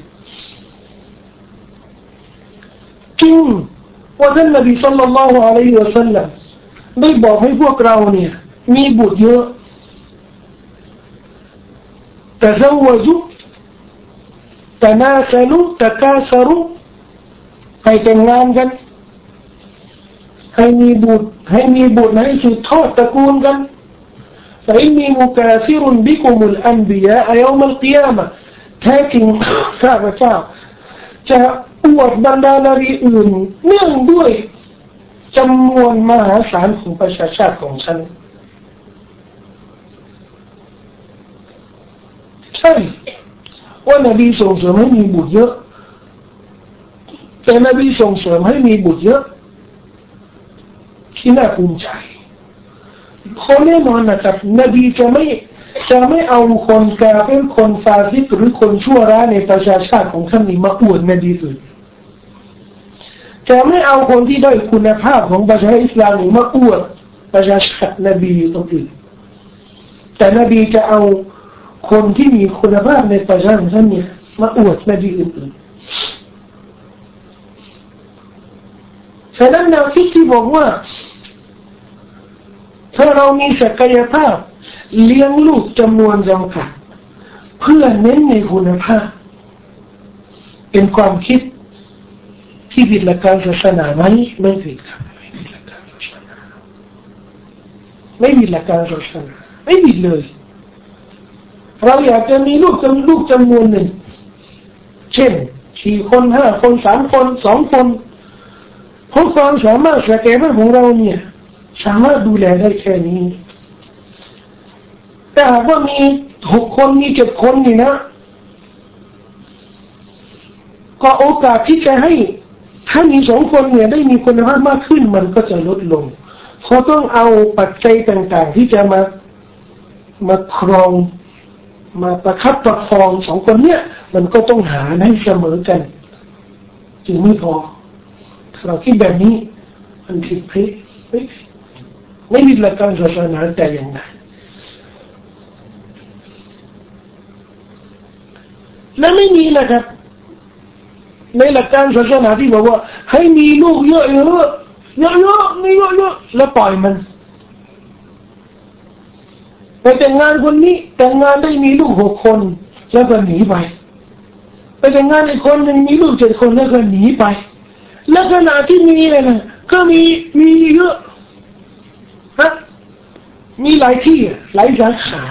จริงว่าท่านนบีศ็อลลัลลอฮุอะลัยฮิวะซัลลัมได้บอกให้พวกเราเนี่ยมีบุตรเยอะแต่ซาวจุตนาซลุตะกาซรุให้แต่งงานกันให้มีบุตรให้มีบุตรให้สืบทอดตระกูลกันفإني مكاثر بكم الأنبياء يوم القيامة แท้จริงข้าพเจ้าจะอวดบรรดานารีอื่นเนื่องด้วยจำนวนมหาศาลของประชาชาติของฉันใช่ว่านบีส่งเสริมให้มีบุตรเยอะแต่นบีส่งเสริมให้มีบุตรเยอะที่น่าภูมิใจคนแน่นอนนะครับนบีจะไม่จะไม่เอาคนกาเป็นคนฟาซิกหรือคนชั่วร้ายในประชาชาติของท่านนี้มาอวดนบีอื่นจะไม่เอาคนที่ได้คุณภาพของประชาอิสลามมาอวดประชาชาตินบีคนอื่นแต่นบีจะเอาคนที่มีคุณภาพในประชาชาติของท่านนี้มาอวดนบีอื่นฉะนั้นแนวคิดที่บอกว่าถ้าเรามีศักยภาพเลี้ยงลูกจำนวนจำกัดเพื่อเน้นในคุณภาพเป็นความคิดที่ผิดหลักการศาสนาไหมไม่ผิดครับไม่ผิดหลักการศาสนาไม่ผิดหลักการศาสนาไม่ผิดเลยเราอยากจะมีลูกจำลูกจำนวนหนึ่งเช่นสี่คนห้าคนสามคนสองคนเพราะความสามารถศักยภาพของเราเนี่ยสามารถดูแลได้แค่นี้แต่หากว่ามีหกคนมีเจ็ดคนนี่นะก็โอกาสที่จะให้ถ้ามีสองคนเนี่ยได้มีคุณภาพมากขึ้นมันก็จะลดลงเขาต้องเอาปัจจัยต่างๆที่จะมามาครองมาประคับประคองสองคนเนี่ยมันก็ต้องหาให้เสมอกันจึงไม่พอเราคิดแบบนี้มันผิดพลิกไม่มีหลักการศาสนาแต่อย่างใดและไม่มีนะครับในหลักการศาสนาที่บอกว่าให้มีลูกเยอะๆเยอะๆเยอะๆมีเยอะๆแล้วปล่อยมันไปแต่งงานคนนี้แต่งงานได้มีลูกหกคนแล้วก็หนีไปไปแต่งงานอีกคนหนึ่งมีลูกเจ็ดคนแล้วก็หนีไปแล้วขณะที่มีเลยนะก็มีมีเยอะฮะมีหลายที่หลายสาขา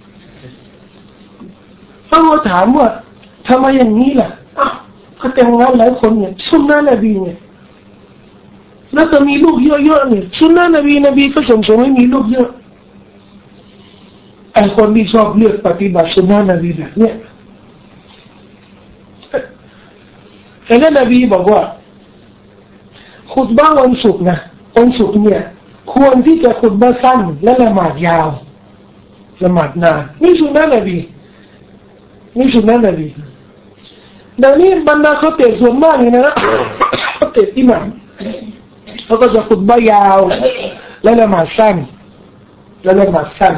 ถ้าเราถามว่าทำไมอย่างนี้ล่ะอ้าวก็แต่งงานหลายคนเนี่ยสุนนะนบีเนี่ยแล้วก็มีลูกเยอะๆเนี่ยสุนนะนบีนบีก็ส่งเสริมให้มีลูกเยอะไอ้คนที่ชอบเลือกปฏิบัติสุนนะนบีแบบเนี้ยแต่นั้นนบีบอกว่าขุตบะห์วันศุกร์นะวันศุกร์เนี่ยควรที่จะขุตบะห์สั้นและละหมาดยาวละหมาดนานนี่สุนนะนบีนี่สุนนะนบีเดี๋ยวนี้บรรดาเขาเตะส่วนมากเลยนะเขาเตะอิหม่ามเขาก็จะขุตบะห์ยาวและละหมาดสั้นและละหมาดสั้น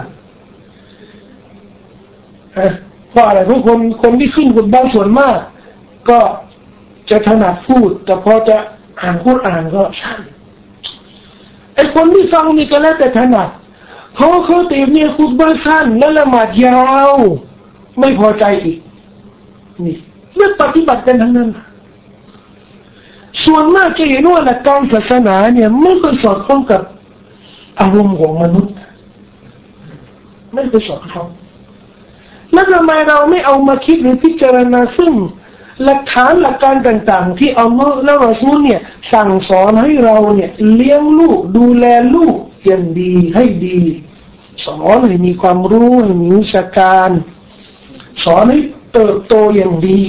เพราะอะไรเพราะคนคนที่ขึ้นขุตบะห์ส่วนมากก็จะถนัดพูดแต่พอจะอ่านกุรอานก็สั้นไอ้คนที่ฟังนี่ก็แล้วแต่ถนัดเพราะเขาเตรียมเนี่ยคุตบะห์สั้นและละหมาดยาวไม่พอใจอีกนี่เรื่องปฏิบัติกันทั้งนั้นส่วนมากจะเห็นว่าหลักการศาสนาเนี่ยไม่ค่อยสอดคล้องกับอารมณ์ของมนุษย์ไม่ค่อยสอดคล้องแล้วทำไมเราไม่เอามาคิดหรือพิจารณาซึ่งหลักฐานหลักการต่างๆที่อัลลอฮ์และรอซูลเนี่ยสั่งสอนให้เราเนี่ยเลี้ยงลูกดูแลลูกอย่างดีให้ดีสอนให้มีความรู้ให้มีวิชาการสอนให้เติบโตอย่างดี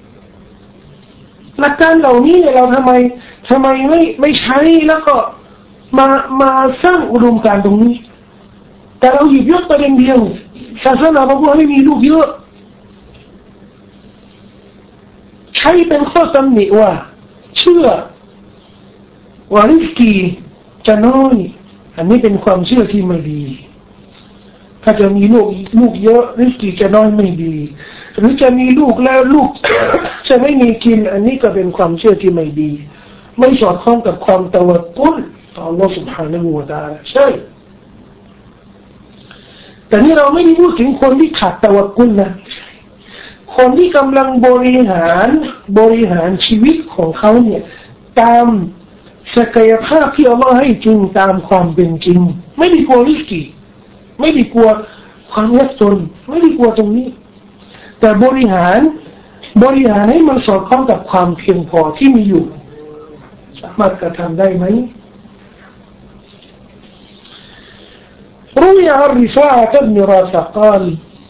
หลักการเหล่านี้เนี่ยเราทำไมทำไมไม่ไม่ใช้แล้วก็มามาสร้างอุดมการณ์ตรงนี้แต่เราหยิบยกประเด็นเดียวศาสนาบอกว่าให้มีลูกเยอะใช้เป็นข้อตำหนิว่าเชื่อว่าริสกีจะน้อยอันนี้เป็นความเชื่อที่ไม่ดีถ้าจะมีลูกลูกเยอะริสกีจะน้อยไม่ดีหรือจะมีลูกแล้วลูก จะไม่มีกินอันนี้ก็เป็นความเชื่อที่ไม่ดีไม่สอดคล้องกับความตะวักกุลต่อ Allah سبحانه และ تعالى ใช่แต่นี่เราไม่ได้พูดถึงคนที่ขาดตะวักกุลนะคนที่กำลังบริหารบริหารชีวิตของเขาเนี่ยตามศักยภาพที่อัลลอฮ์ให้จริงตามความเป็นจริงไม่ได้กลัวริสกีไม่ได้กลัวความยากจนไม่ได้กลัวตรงนี้แต่บริหารบริหารให้มันสอดคล้องกับความเพียงพอที่มีอยู่สามารถกระทำได้ไหมروي عن رفاعة بن رافع قال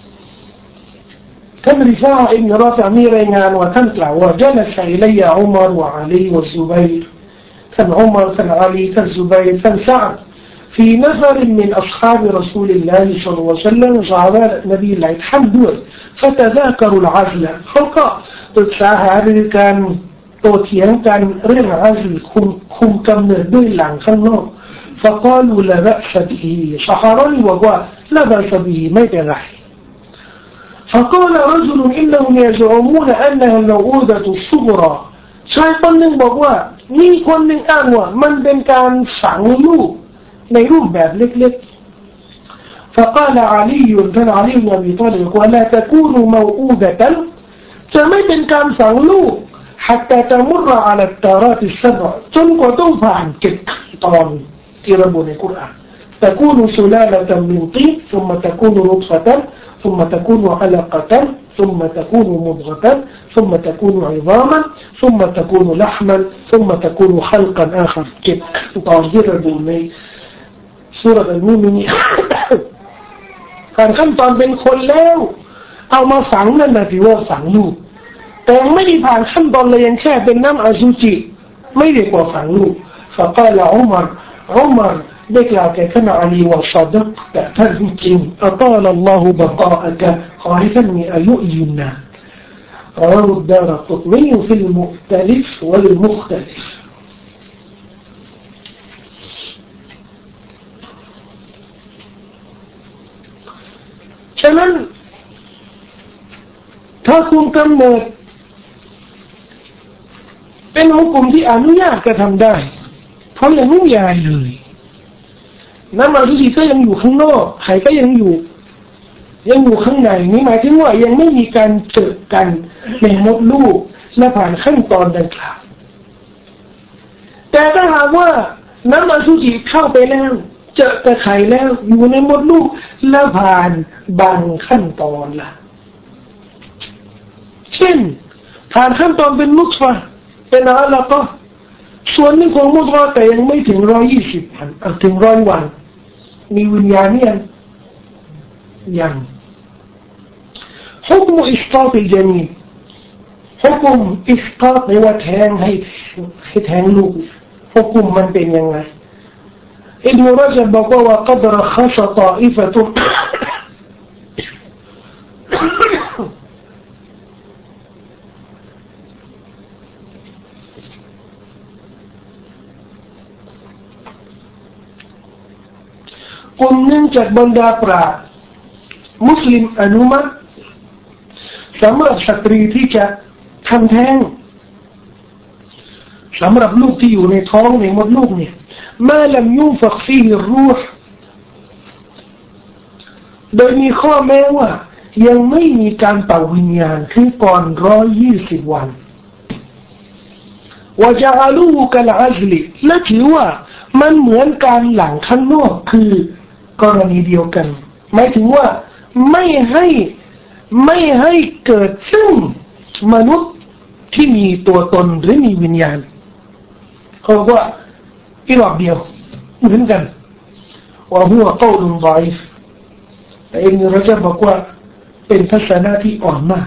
كان رفاعة بن رافع ميرينان وتنقلع وجلس إلي عمر وعلي والزبير كان عمر كان علي كان زبير كان سعد في نفر من أصحاب رسول الله صلى الله عليه وسلم صحابة نبي الله الحمد فتذاكروا العزل فقا تتساهى كان توتيان كان رير عزل كم كم كم نردوي لعن خلنه فقالوا لا بأس به صحراني وقال لا بأس به ما يتغح فقال رجل إنهم يزعمون أنها الموؤودة الصغرى ชายคนหนึ่งบอกว่ามีคนหนึ่งอ้างว่ามันเป็นการฝังลูกในรูปแบบเล็กๆ فقال علي ท่าน علي بن أبي طالب ว่า لا تكون موؤودة จะไม่เป็นการฝังลูก حتى تمر على التارات السبع จนกว่าต้องผ่านเจ็ดขั้นตอนที่ระบุในกุรอาน تكون سلالة من طين ثم تكون نطفة ثم تكون علقة ثم تكون مضغة ثم تكون عظاما ثم تكون لحما ثم تكون خلقا آخر เจ็ดขั้นตอนที่ระบุในซูเราะห์อัลมุมินีนการขั้นตอนเป็นคนแล้วเอามาฝังนั่นน่ะถือว่าฝังลูกแต่ไม่ได้ผ่านขั้นตอนเลยยังแค่เป็นน้ำอสุจิไม่ได้กว่าฝังลูก فقال عمر عمر ได้กล่าวแก่ท่านอาลีว่าซอดักแต่ท่านจริงอัตาลลอฮุบะกาอะกะขอให้ท่านมีอายุยืนนานرواه الدارقطني في المختلف والمختلفฉะนั้นถ้าคุมกำเนิดเป็นหุกุมที่อนุญาตก็ทำได้เพราะยังไม่ใหญ่เลยน้ำมันทุกทีก็ยังอยู่ข้างนอกไข่ก็ยังอยู่ยังอยู่ข้างในนี่หมายถึงว่ายังไม่มีการเจอกันในมดลูกและผ่านขั้นตอนดังกล่าวแต่ถ้าหากว่าน้ำมันทุกทีเข้าไปแล้วเจอแต่ไข่แล้วอยู่ในมดลูกและผ่านบางขั้นตอนล่ะเช่นผ่านขั้นตอนเป็นมุตฟะเป็นอะไรก็ส่วนหนึ่งของมุตฟะแต่ยังไม่ถึงร้อยยี่สิบวันถึงร้อยวันมีวิญญาณยังยังحكم إسقاط الجنين حكم إسقاط ในว่าแทงให้ให้แทงลูก حكم มันเป็นยังไงอิบนุรจบบอกว่า وقد رخص طائفة กลุ่มหนึ่งจากบรรดาปราชญ์มุสลิมอนุมัติสำหรับสตรีที่จะทำแท้งสำหรับลูกที่อยู่ในท้องในมดลูกเนี่ย ما لم ينفخ فيه الروح โดยมีข้อแม้ว่ายังไม่มีการเป่าวิญญาณคือก่อนร้อยยี่สิบวันวะจาลูกัลอัซลิและถือว่ามันเหมือนการหลั่งข้างนอกคือกรณีเดียวกันหมายถึงว่าไม่ให้ไม่ให้เกิดซึ่งมนุษย์ที่มีตัวตนหรือมีวิญญาณเขาบอกว่าอีรอบเดียวเหมือนกันว่าหัวเก้าลุงร้อยแต่เองเราจะบอกว่าเป็นทัศนะที่อ่อนมาก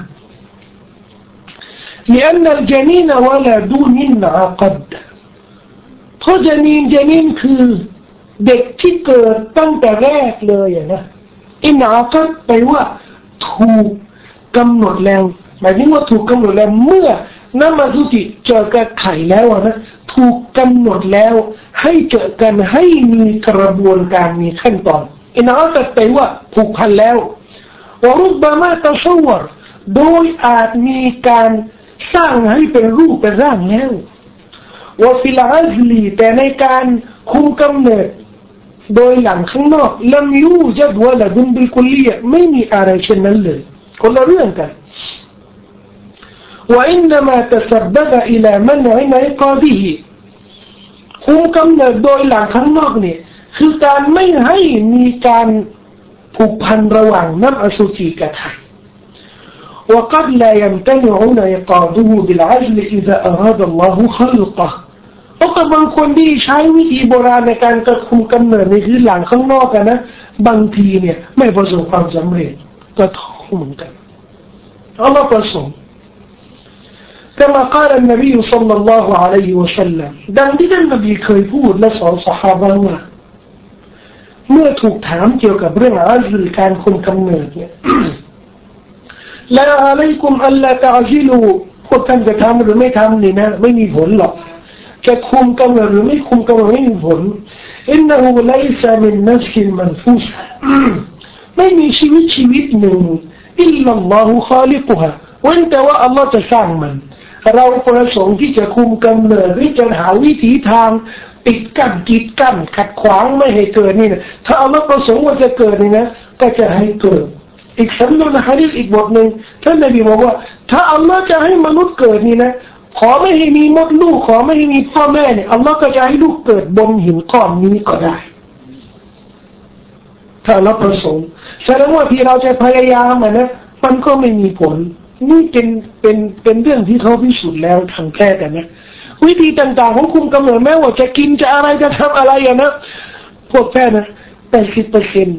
لأن الجنين ولد ينعقد เพราะ جنين جنين คือเด็กที่เกิดตั้งแต่แรกเลยนะอินอากัดแปลว่าถูกกำหนดแล้วหมายถึงว่าถูกกำหนดแล้วเมื่อน้ำมันสุติเจอกับไข่แล้วนะถูกกำหนดแล้วให้เจอกันให้มีกระบวนการมีขั้นตอนอินอากัดแปลว่าผูกพันแล้ววรุบบามาตะซวรโดยอาจมีการสร้างให้เป็นรูปเป็นร่างแล้ววะฟิลอัซลีแต่ในการคุมกำเนิดโดยหลังข้างนอกลัมยูจัดวะละดุนบิลคุลียะไม่มีอะไรเช่นนั้นเลยคนละเรื่องกันوإنما تسبب إلى منع انعقاده คุมกำเนิดโดยหลังข้างนอกเนี่ยคือการไม่ให้มีการผูกพันระหว่างน้ำอสุจิกับไข่ وقد لا يمتنع انعقاده بالعزل إذا أراد الله خلقه เพราะกับบางคนที่ใช้วิธีโบราณในการกระคุมกำเนิดในคือหลังข้างนอกกันนะบางทีเนี่ยไม่ประสบความสำเร็จก็ท้องเหมือนกันอัลลอฮฺประสงค์كما قال النبي صلى الله عليه وسلم ดังที่ท่านนบีเคยพูดและสอนซอฮาบะห์ว่าเมื่อถูกถามเกี่ยวกับเรื่องอัซลการคุมกำเนิดเนี่ย ละอะลัยกุมอัลลาตะอซิลูพวกท่านจะทำหรือไม่ทำนี่นะไม่มีผลหรอกจะคุมกำเนิดหรือไม่คุมกำเนิดไม่มีผลอินนะฮูไลซะมินนัฟซินมันฟูซะไม่มีชีวิตชีวิตหนึ่งอิลลัลลอฮุคอลิกุฮะเว้นแต่ว่าอัลลอฮ์จะสร้างมันเราประสงค์ที่จะคุมกำเนิดหรือจะหาวิธีทางปิดกั้นกีดกั้นขัดขวางไม่ให้เกิดนี่นะถ้าอัลลอฮ์ประสงค์ว่าจะเกิดนี่นะก็จะให้เกิดอีกสำนวนหะดีษอีกบทหนึ่งท่านนบีบอกว่าถ้าอัลลอฮ์จะให้มนุษย์เกิดนี่นะขอไม่ให้มีมดลูกขอไม่ให้มีพ่อแม่เนี่ยอัลลอฮ์ก็จะให้ลูกเกิดบนหินก้อนนี้ก็ได้ถ้าเราประสงค์แสดงว่าที่เราจะพยายามนะมันก็ไม่มีผลนี่เป็นเป็นเป็นเรื่องที่เขาพิสูจน์แล้วทางแพทย์กันนะวิธีต่างๆของคุมกำเนิดแม้ว่าจะกินจะอะไรจะทำอะไรอย่างนะพวกแพทย์นะแปดสิบเปอร์เซ็นต์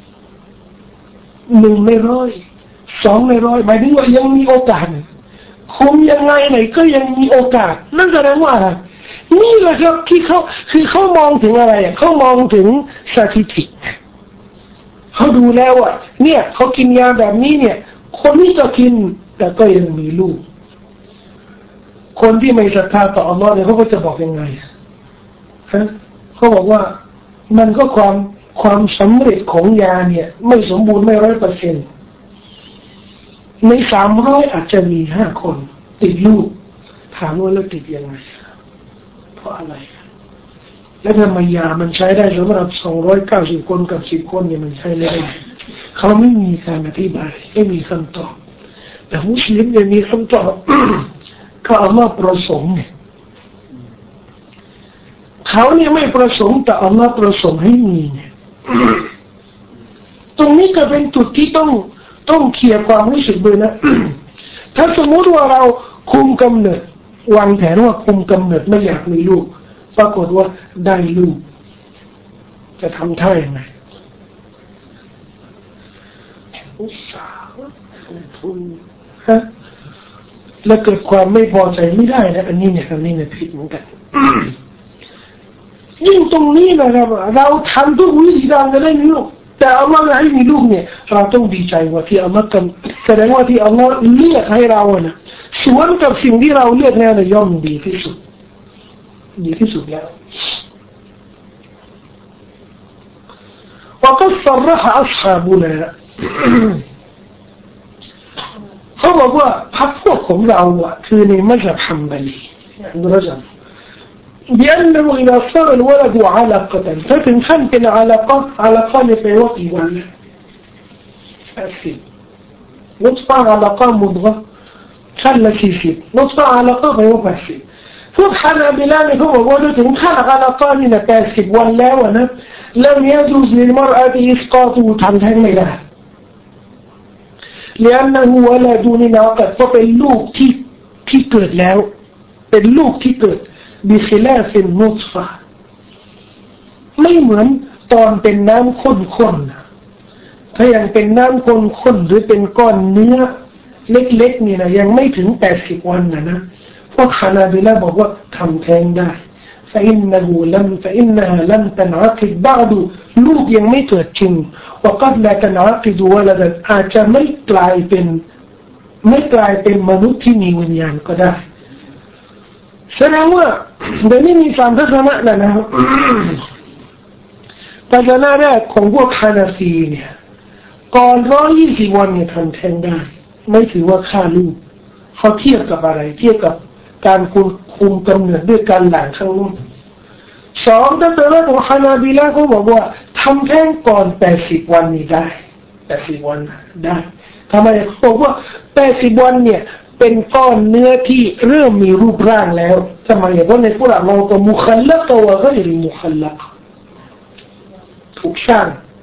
หนึ่งในร้อยสองในร้อยหมายถึงว่ายังมีโอกาสคุมยังไงไหนก็ยังมีโอกาสนั่นแสดงว่านี่แหละครับที่เขาคือเขามองถึงอะไรเขามองถึงสถิติเขาดูแล้วว่าเนี่ยเขากินยาแบบนี้เนี่ยคนที่จะกินแต่ก็ยังมีลูกคนที่ไม่ศรัทธาต่ออัลลอฮ์เนี่ยเขาก็จะบอกยังไงฮะเขาบอกว่ามันก็ความความสำเร็จของยาเนี่ยไม่สมบูรณ์ไม่ร้อยเปอร์เซ็นต์ในสามร้อยอาจจะมีห้าคนติดลูกถามว่าแล้วติดยังไงเพราะอะไรแล้วทำไมยามันใช้ได้สำหรับสองร้อยเก้าสิบคนกับสิบคนเนี่ยมันใช้ไม่ได้เขาไม่มีการอธิบายไม่มีคำตอบแต่มุสลิมเนี่ยมีคำตอบ ก็อัลลอฮ์ประสงค์เนี่ยเขาเนี่ยไม่ประสงค์แต่อัลลอฮ์ประสงค์ให้มีเนี่ย ตรงนี้ก็เป็นจุดที่ต้องต้องเคลียร์ความรู้สึกด้วยนะ ถ้าสมมติว่าเราคุมกำเนิดวางแผนว่าคุมกำเนิดไม่อยากมีลูกปรากฏว่าได้ลูกจะทำท่ายังไงอุตส่าห์ทุนฮะแล้วเกิดความไม่พอใจไม่ได้นะอันนี้เนี่ยอันนี้เนี่ยผิดเหมือนกัน ยิ่งตรงนี้นะครับเราทำทุกวิธีทางจะได้มีลูกแต่อัลลอฮ์ให้มีลูกเนี่ยเราต้องดีใจว่าที่อัลลอฮ์ทำแสดงว่าที่อัลลอฮ์เลือกให้เรานะสวนกับสิ่งที่เราเลือกแล้วเนี่ยย่อมดีที่สุดดีที่สุดแล้วوقد صرح أصحابنا เขาบอกว่าพรรคพวกของเราอ่ะคือในมัซฮับฮัมบาลีอันดุรจัม لأنه إذا صار الولد علقة فتنخن في العلاقة علاقة لفيوات إيوان أسفل نطفى علاقة مضغة خلى سيسي نطفى علاقة فيوات أسفل سبحان بلان هو ولد خلق علاقة من أسفل ولا ولا لم يجوز للمرأة إسقاطه تنتهي لها لأنه ولد ناقص فباللوكที่ที่เกิดแล้วเป็นลูกที่เกิดบิkhiลาฟินนุตฟะไม่เหมือนตอนเป็นน้ำข้นๆถ้ายังเป็นน้ำข้นๆหรือเป็นก้อนเนื้อเล็กๆนี่นะยังไม่ถึงแปดสิบวันนะนะพวกฮานาบิลาบอกว่าทำแท้งได้فإنه لم فإنها لم تنعقد بعد ลูกยังไม่เกิดจริงوقد لا تنعقد ولدا อาจจะไม่กลายเป็นไม่กลายเป็นมนุษย์ที่มีวิญญาณก็ได้แสดงว่าเดี๋ยวนี้มีสามทัศนะแล้วนะครับทัศนะแรกของพวกฮานาฟีเนี่ยก่อนร้อยยี่สิบวันเนี่ยทำแท้งได้ไม่ถือว่าฆ่าลูกเขาเทียบกับอะไรเทียบกับการคุมคุมกำเนิดด้วยการหลั่งข้างนู้นสองทัศนะของฮานาบิลาเขาบอกว่าทำแท้งก่อนแปดสิบวันนี่ได้แปดสิบวันได้ทำไมเขาบอกว่าแปดสิบวันเนี่ยเป็นก้อนเนื้อที่เริ่มมีรูปร่างแล้วทำไมเพราะในกุรอานเราตัวมุคัลลักวะกัยริมุคัลลักถูกสร้าง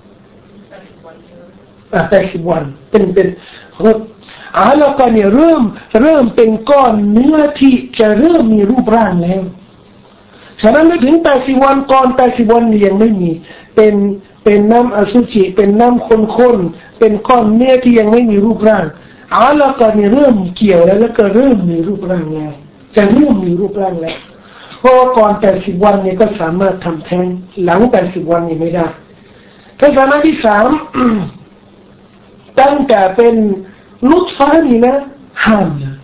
อ่ะแปดสิบวันเป็นเป็นอาลากะเนี่ยเริ่มเริ่มเป็นก้อนเนื้อที่จะเริ่มมีรูปร่างแล้วฉะนั้นไม่ถึงแปดสิบวันก่อนแปดสิบวันยังไม่มีเป็นเป็นน้ำอสุจิเป็นน้ำข้นๆเป็นก้อนเนื้อที่ยังไม่มีรูปร่างอาลากะเนี่ยเริ่มเกี่ยวแล้วแล้วก็เริ่มมีรูปร่างแล้วจะเริ่มมีรูปร่างแล้วเพราะว่าก่อนแปดสิบวันเนี่ยก็สามารถทำแท้งหลังแปดสิบวันนี่ไม่ได้ทัศนะที่สามตั้งแต่เป็นนุตฟะนี่นะห้ามนะ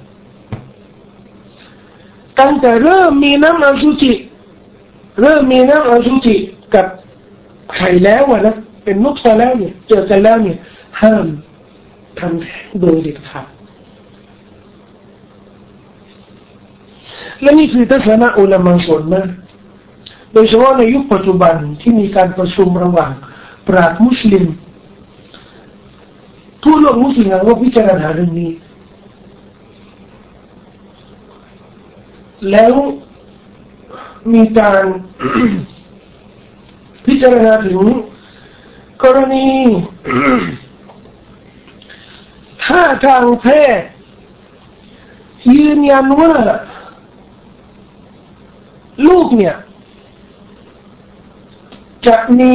ตั้งแต่เริ่มมีน้ำอสุจิเริ่มมีน้ำอสุจิกับไข่แล้วนะเป็นนุตฟะแล้วเนี่ยเจอกันแล้วเนี่ยห้ามทำแท้งโดยเด็ดขาดและนี่คือทัศนะอุลามะส่วนมากโดยเฉพาะในยุคปัจจุบันที่มีการประชุมระหว่างปราชญ์มุสลิมทั่วโลกมุสลิมก็พิจารณาเรื่องนี้แล้วมีการ พิจารณาถึงกรณี ถ้าทางแพทย์ยืนยันว่าลูกเนี่ยจะมี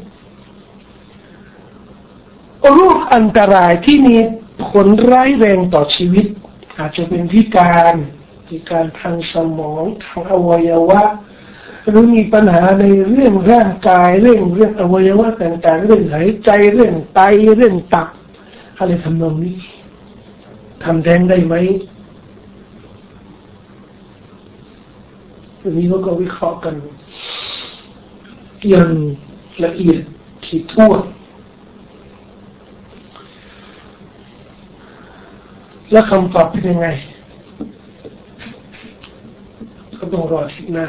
โรคอันตรายที่มีผลร้ายแรงต่อชีวิตอาจจะเป็นพิการพิการทางสมองทางอวัยวะหรือมีปัญหาในเรื่องร่างกายเรื่องเรื่องอวัยวะต่างๆเรื่องหายใจเรื่องไตเรื่องตับอะไรทำนองนี้ทำแท้งได้ไหมวันนี้เราก็วิเคราะห์กันอย่างละเอียดถี่ถ้วนและคำตอบเป็นยังไงก็ต้องรอทิศหน้า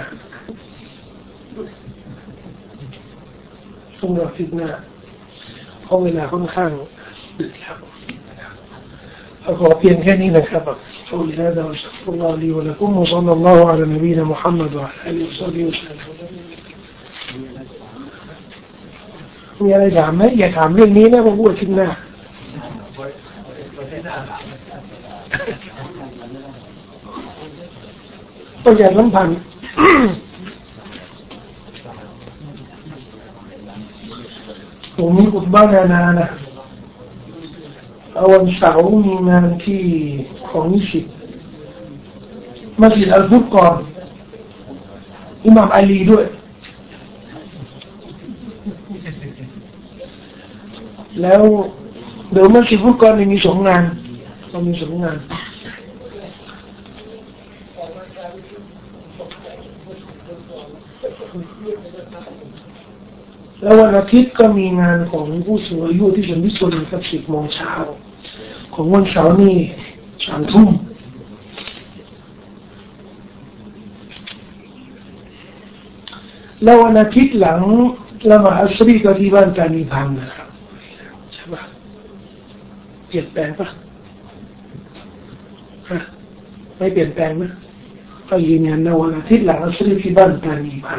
ต้องรอทิศหน้าเพราะเวลาค่อนข้างดึกแล้วขอเพียงแค่นี้นะครับقولي هذا واستغفر الله لي ولكم وصلى الله على نبينا محمد وعلى اله وصحبه وسلم มีอะไรถามไหมอย่าถามเรื่องนี้นะผมพูดทิ้งหน้าต้องอย่าสัมพันธ์ผมมีอุดบ้านนานะวันเสาร์มีงานที่ของนิสิตมัสยิดอัลฟุรกอนอิหม่ามอาลีด้วยแล้วเดี๋ยวมัสยิดฟุรกอนมีสองงานต้องมีสองงานแล้ววันอาทิตย์ก็มีงานของผู้สูงอายุที่เป็นวิสุทธิ์กับสิบโมงเช้าของวันเสาร์นี่สามทุ่มแล้ววันอาทิตย์หลังละหมาดอัสรีก็ที่บ้านตานีพังนะครับใช่ปะเปลี่ยนแปลงปะฮะไม่เปลี่ยนแปลงนะก็ยืนยันนะวันอาทิตย์หลังอัสรีที่บ้านตานีพัง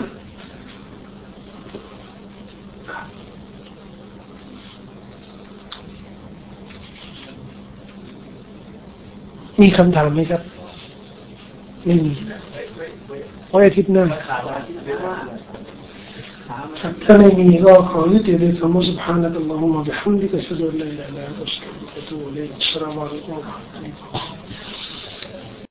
มีคำถามไหมครับไม่มีวันอาทิตย์หน้าถ้าไม่มีก็ขอยุติในคำว่า سبحانك اللهم وبحمدك أشهد أن لا إله إلا أنت أستغفرك وأتوب إليك السلام عليكم ورحمة الله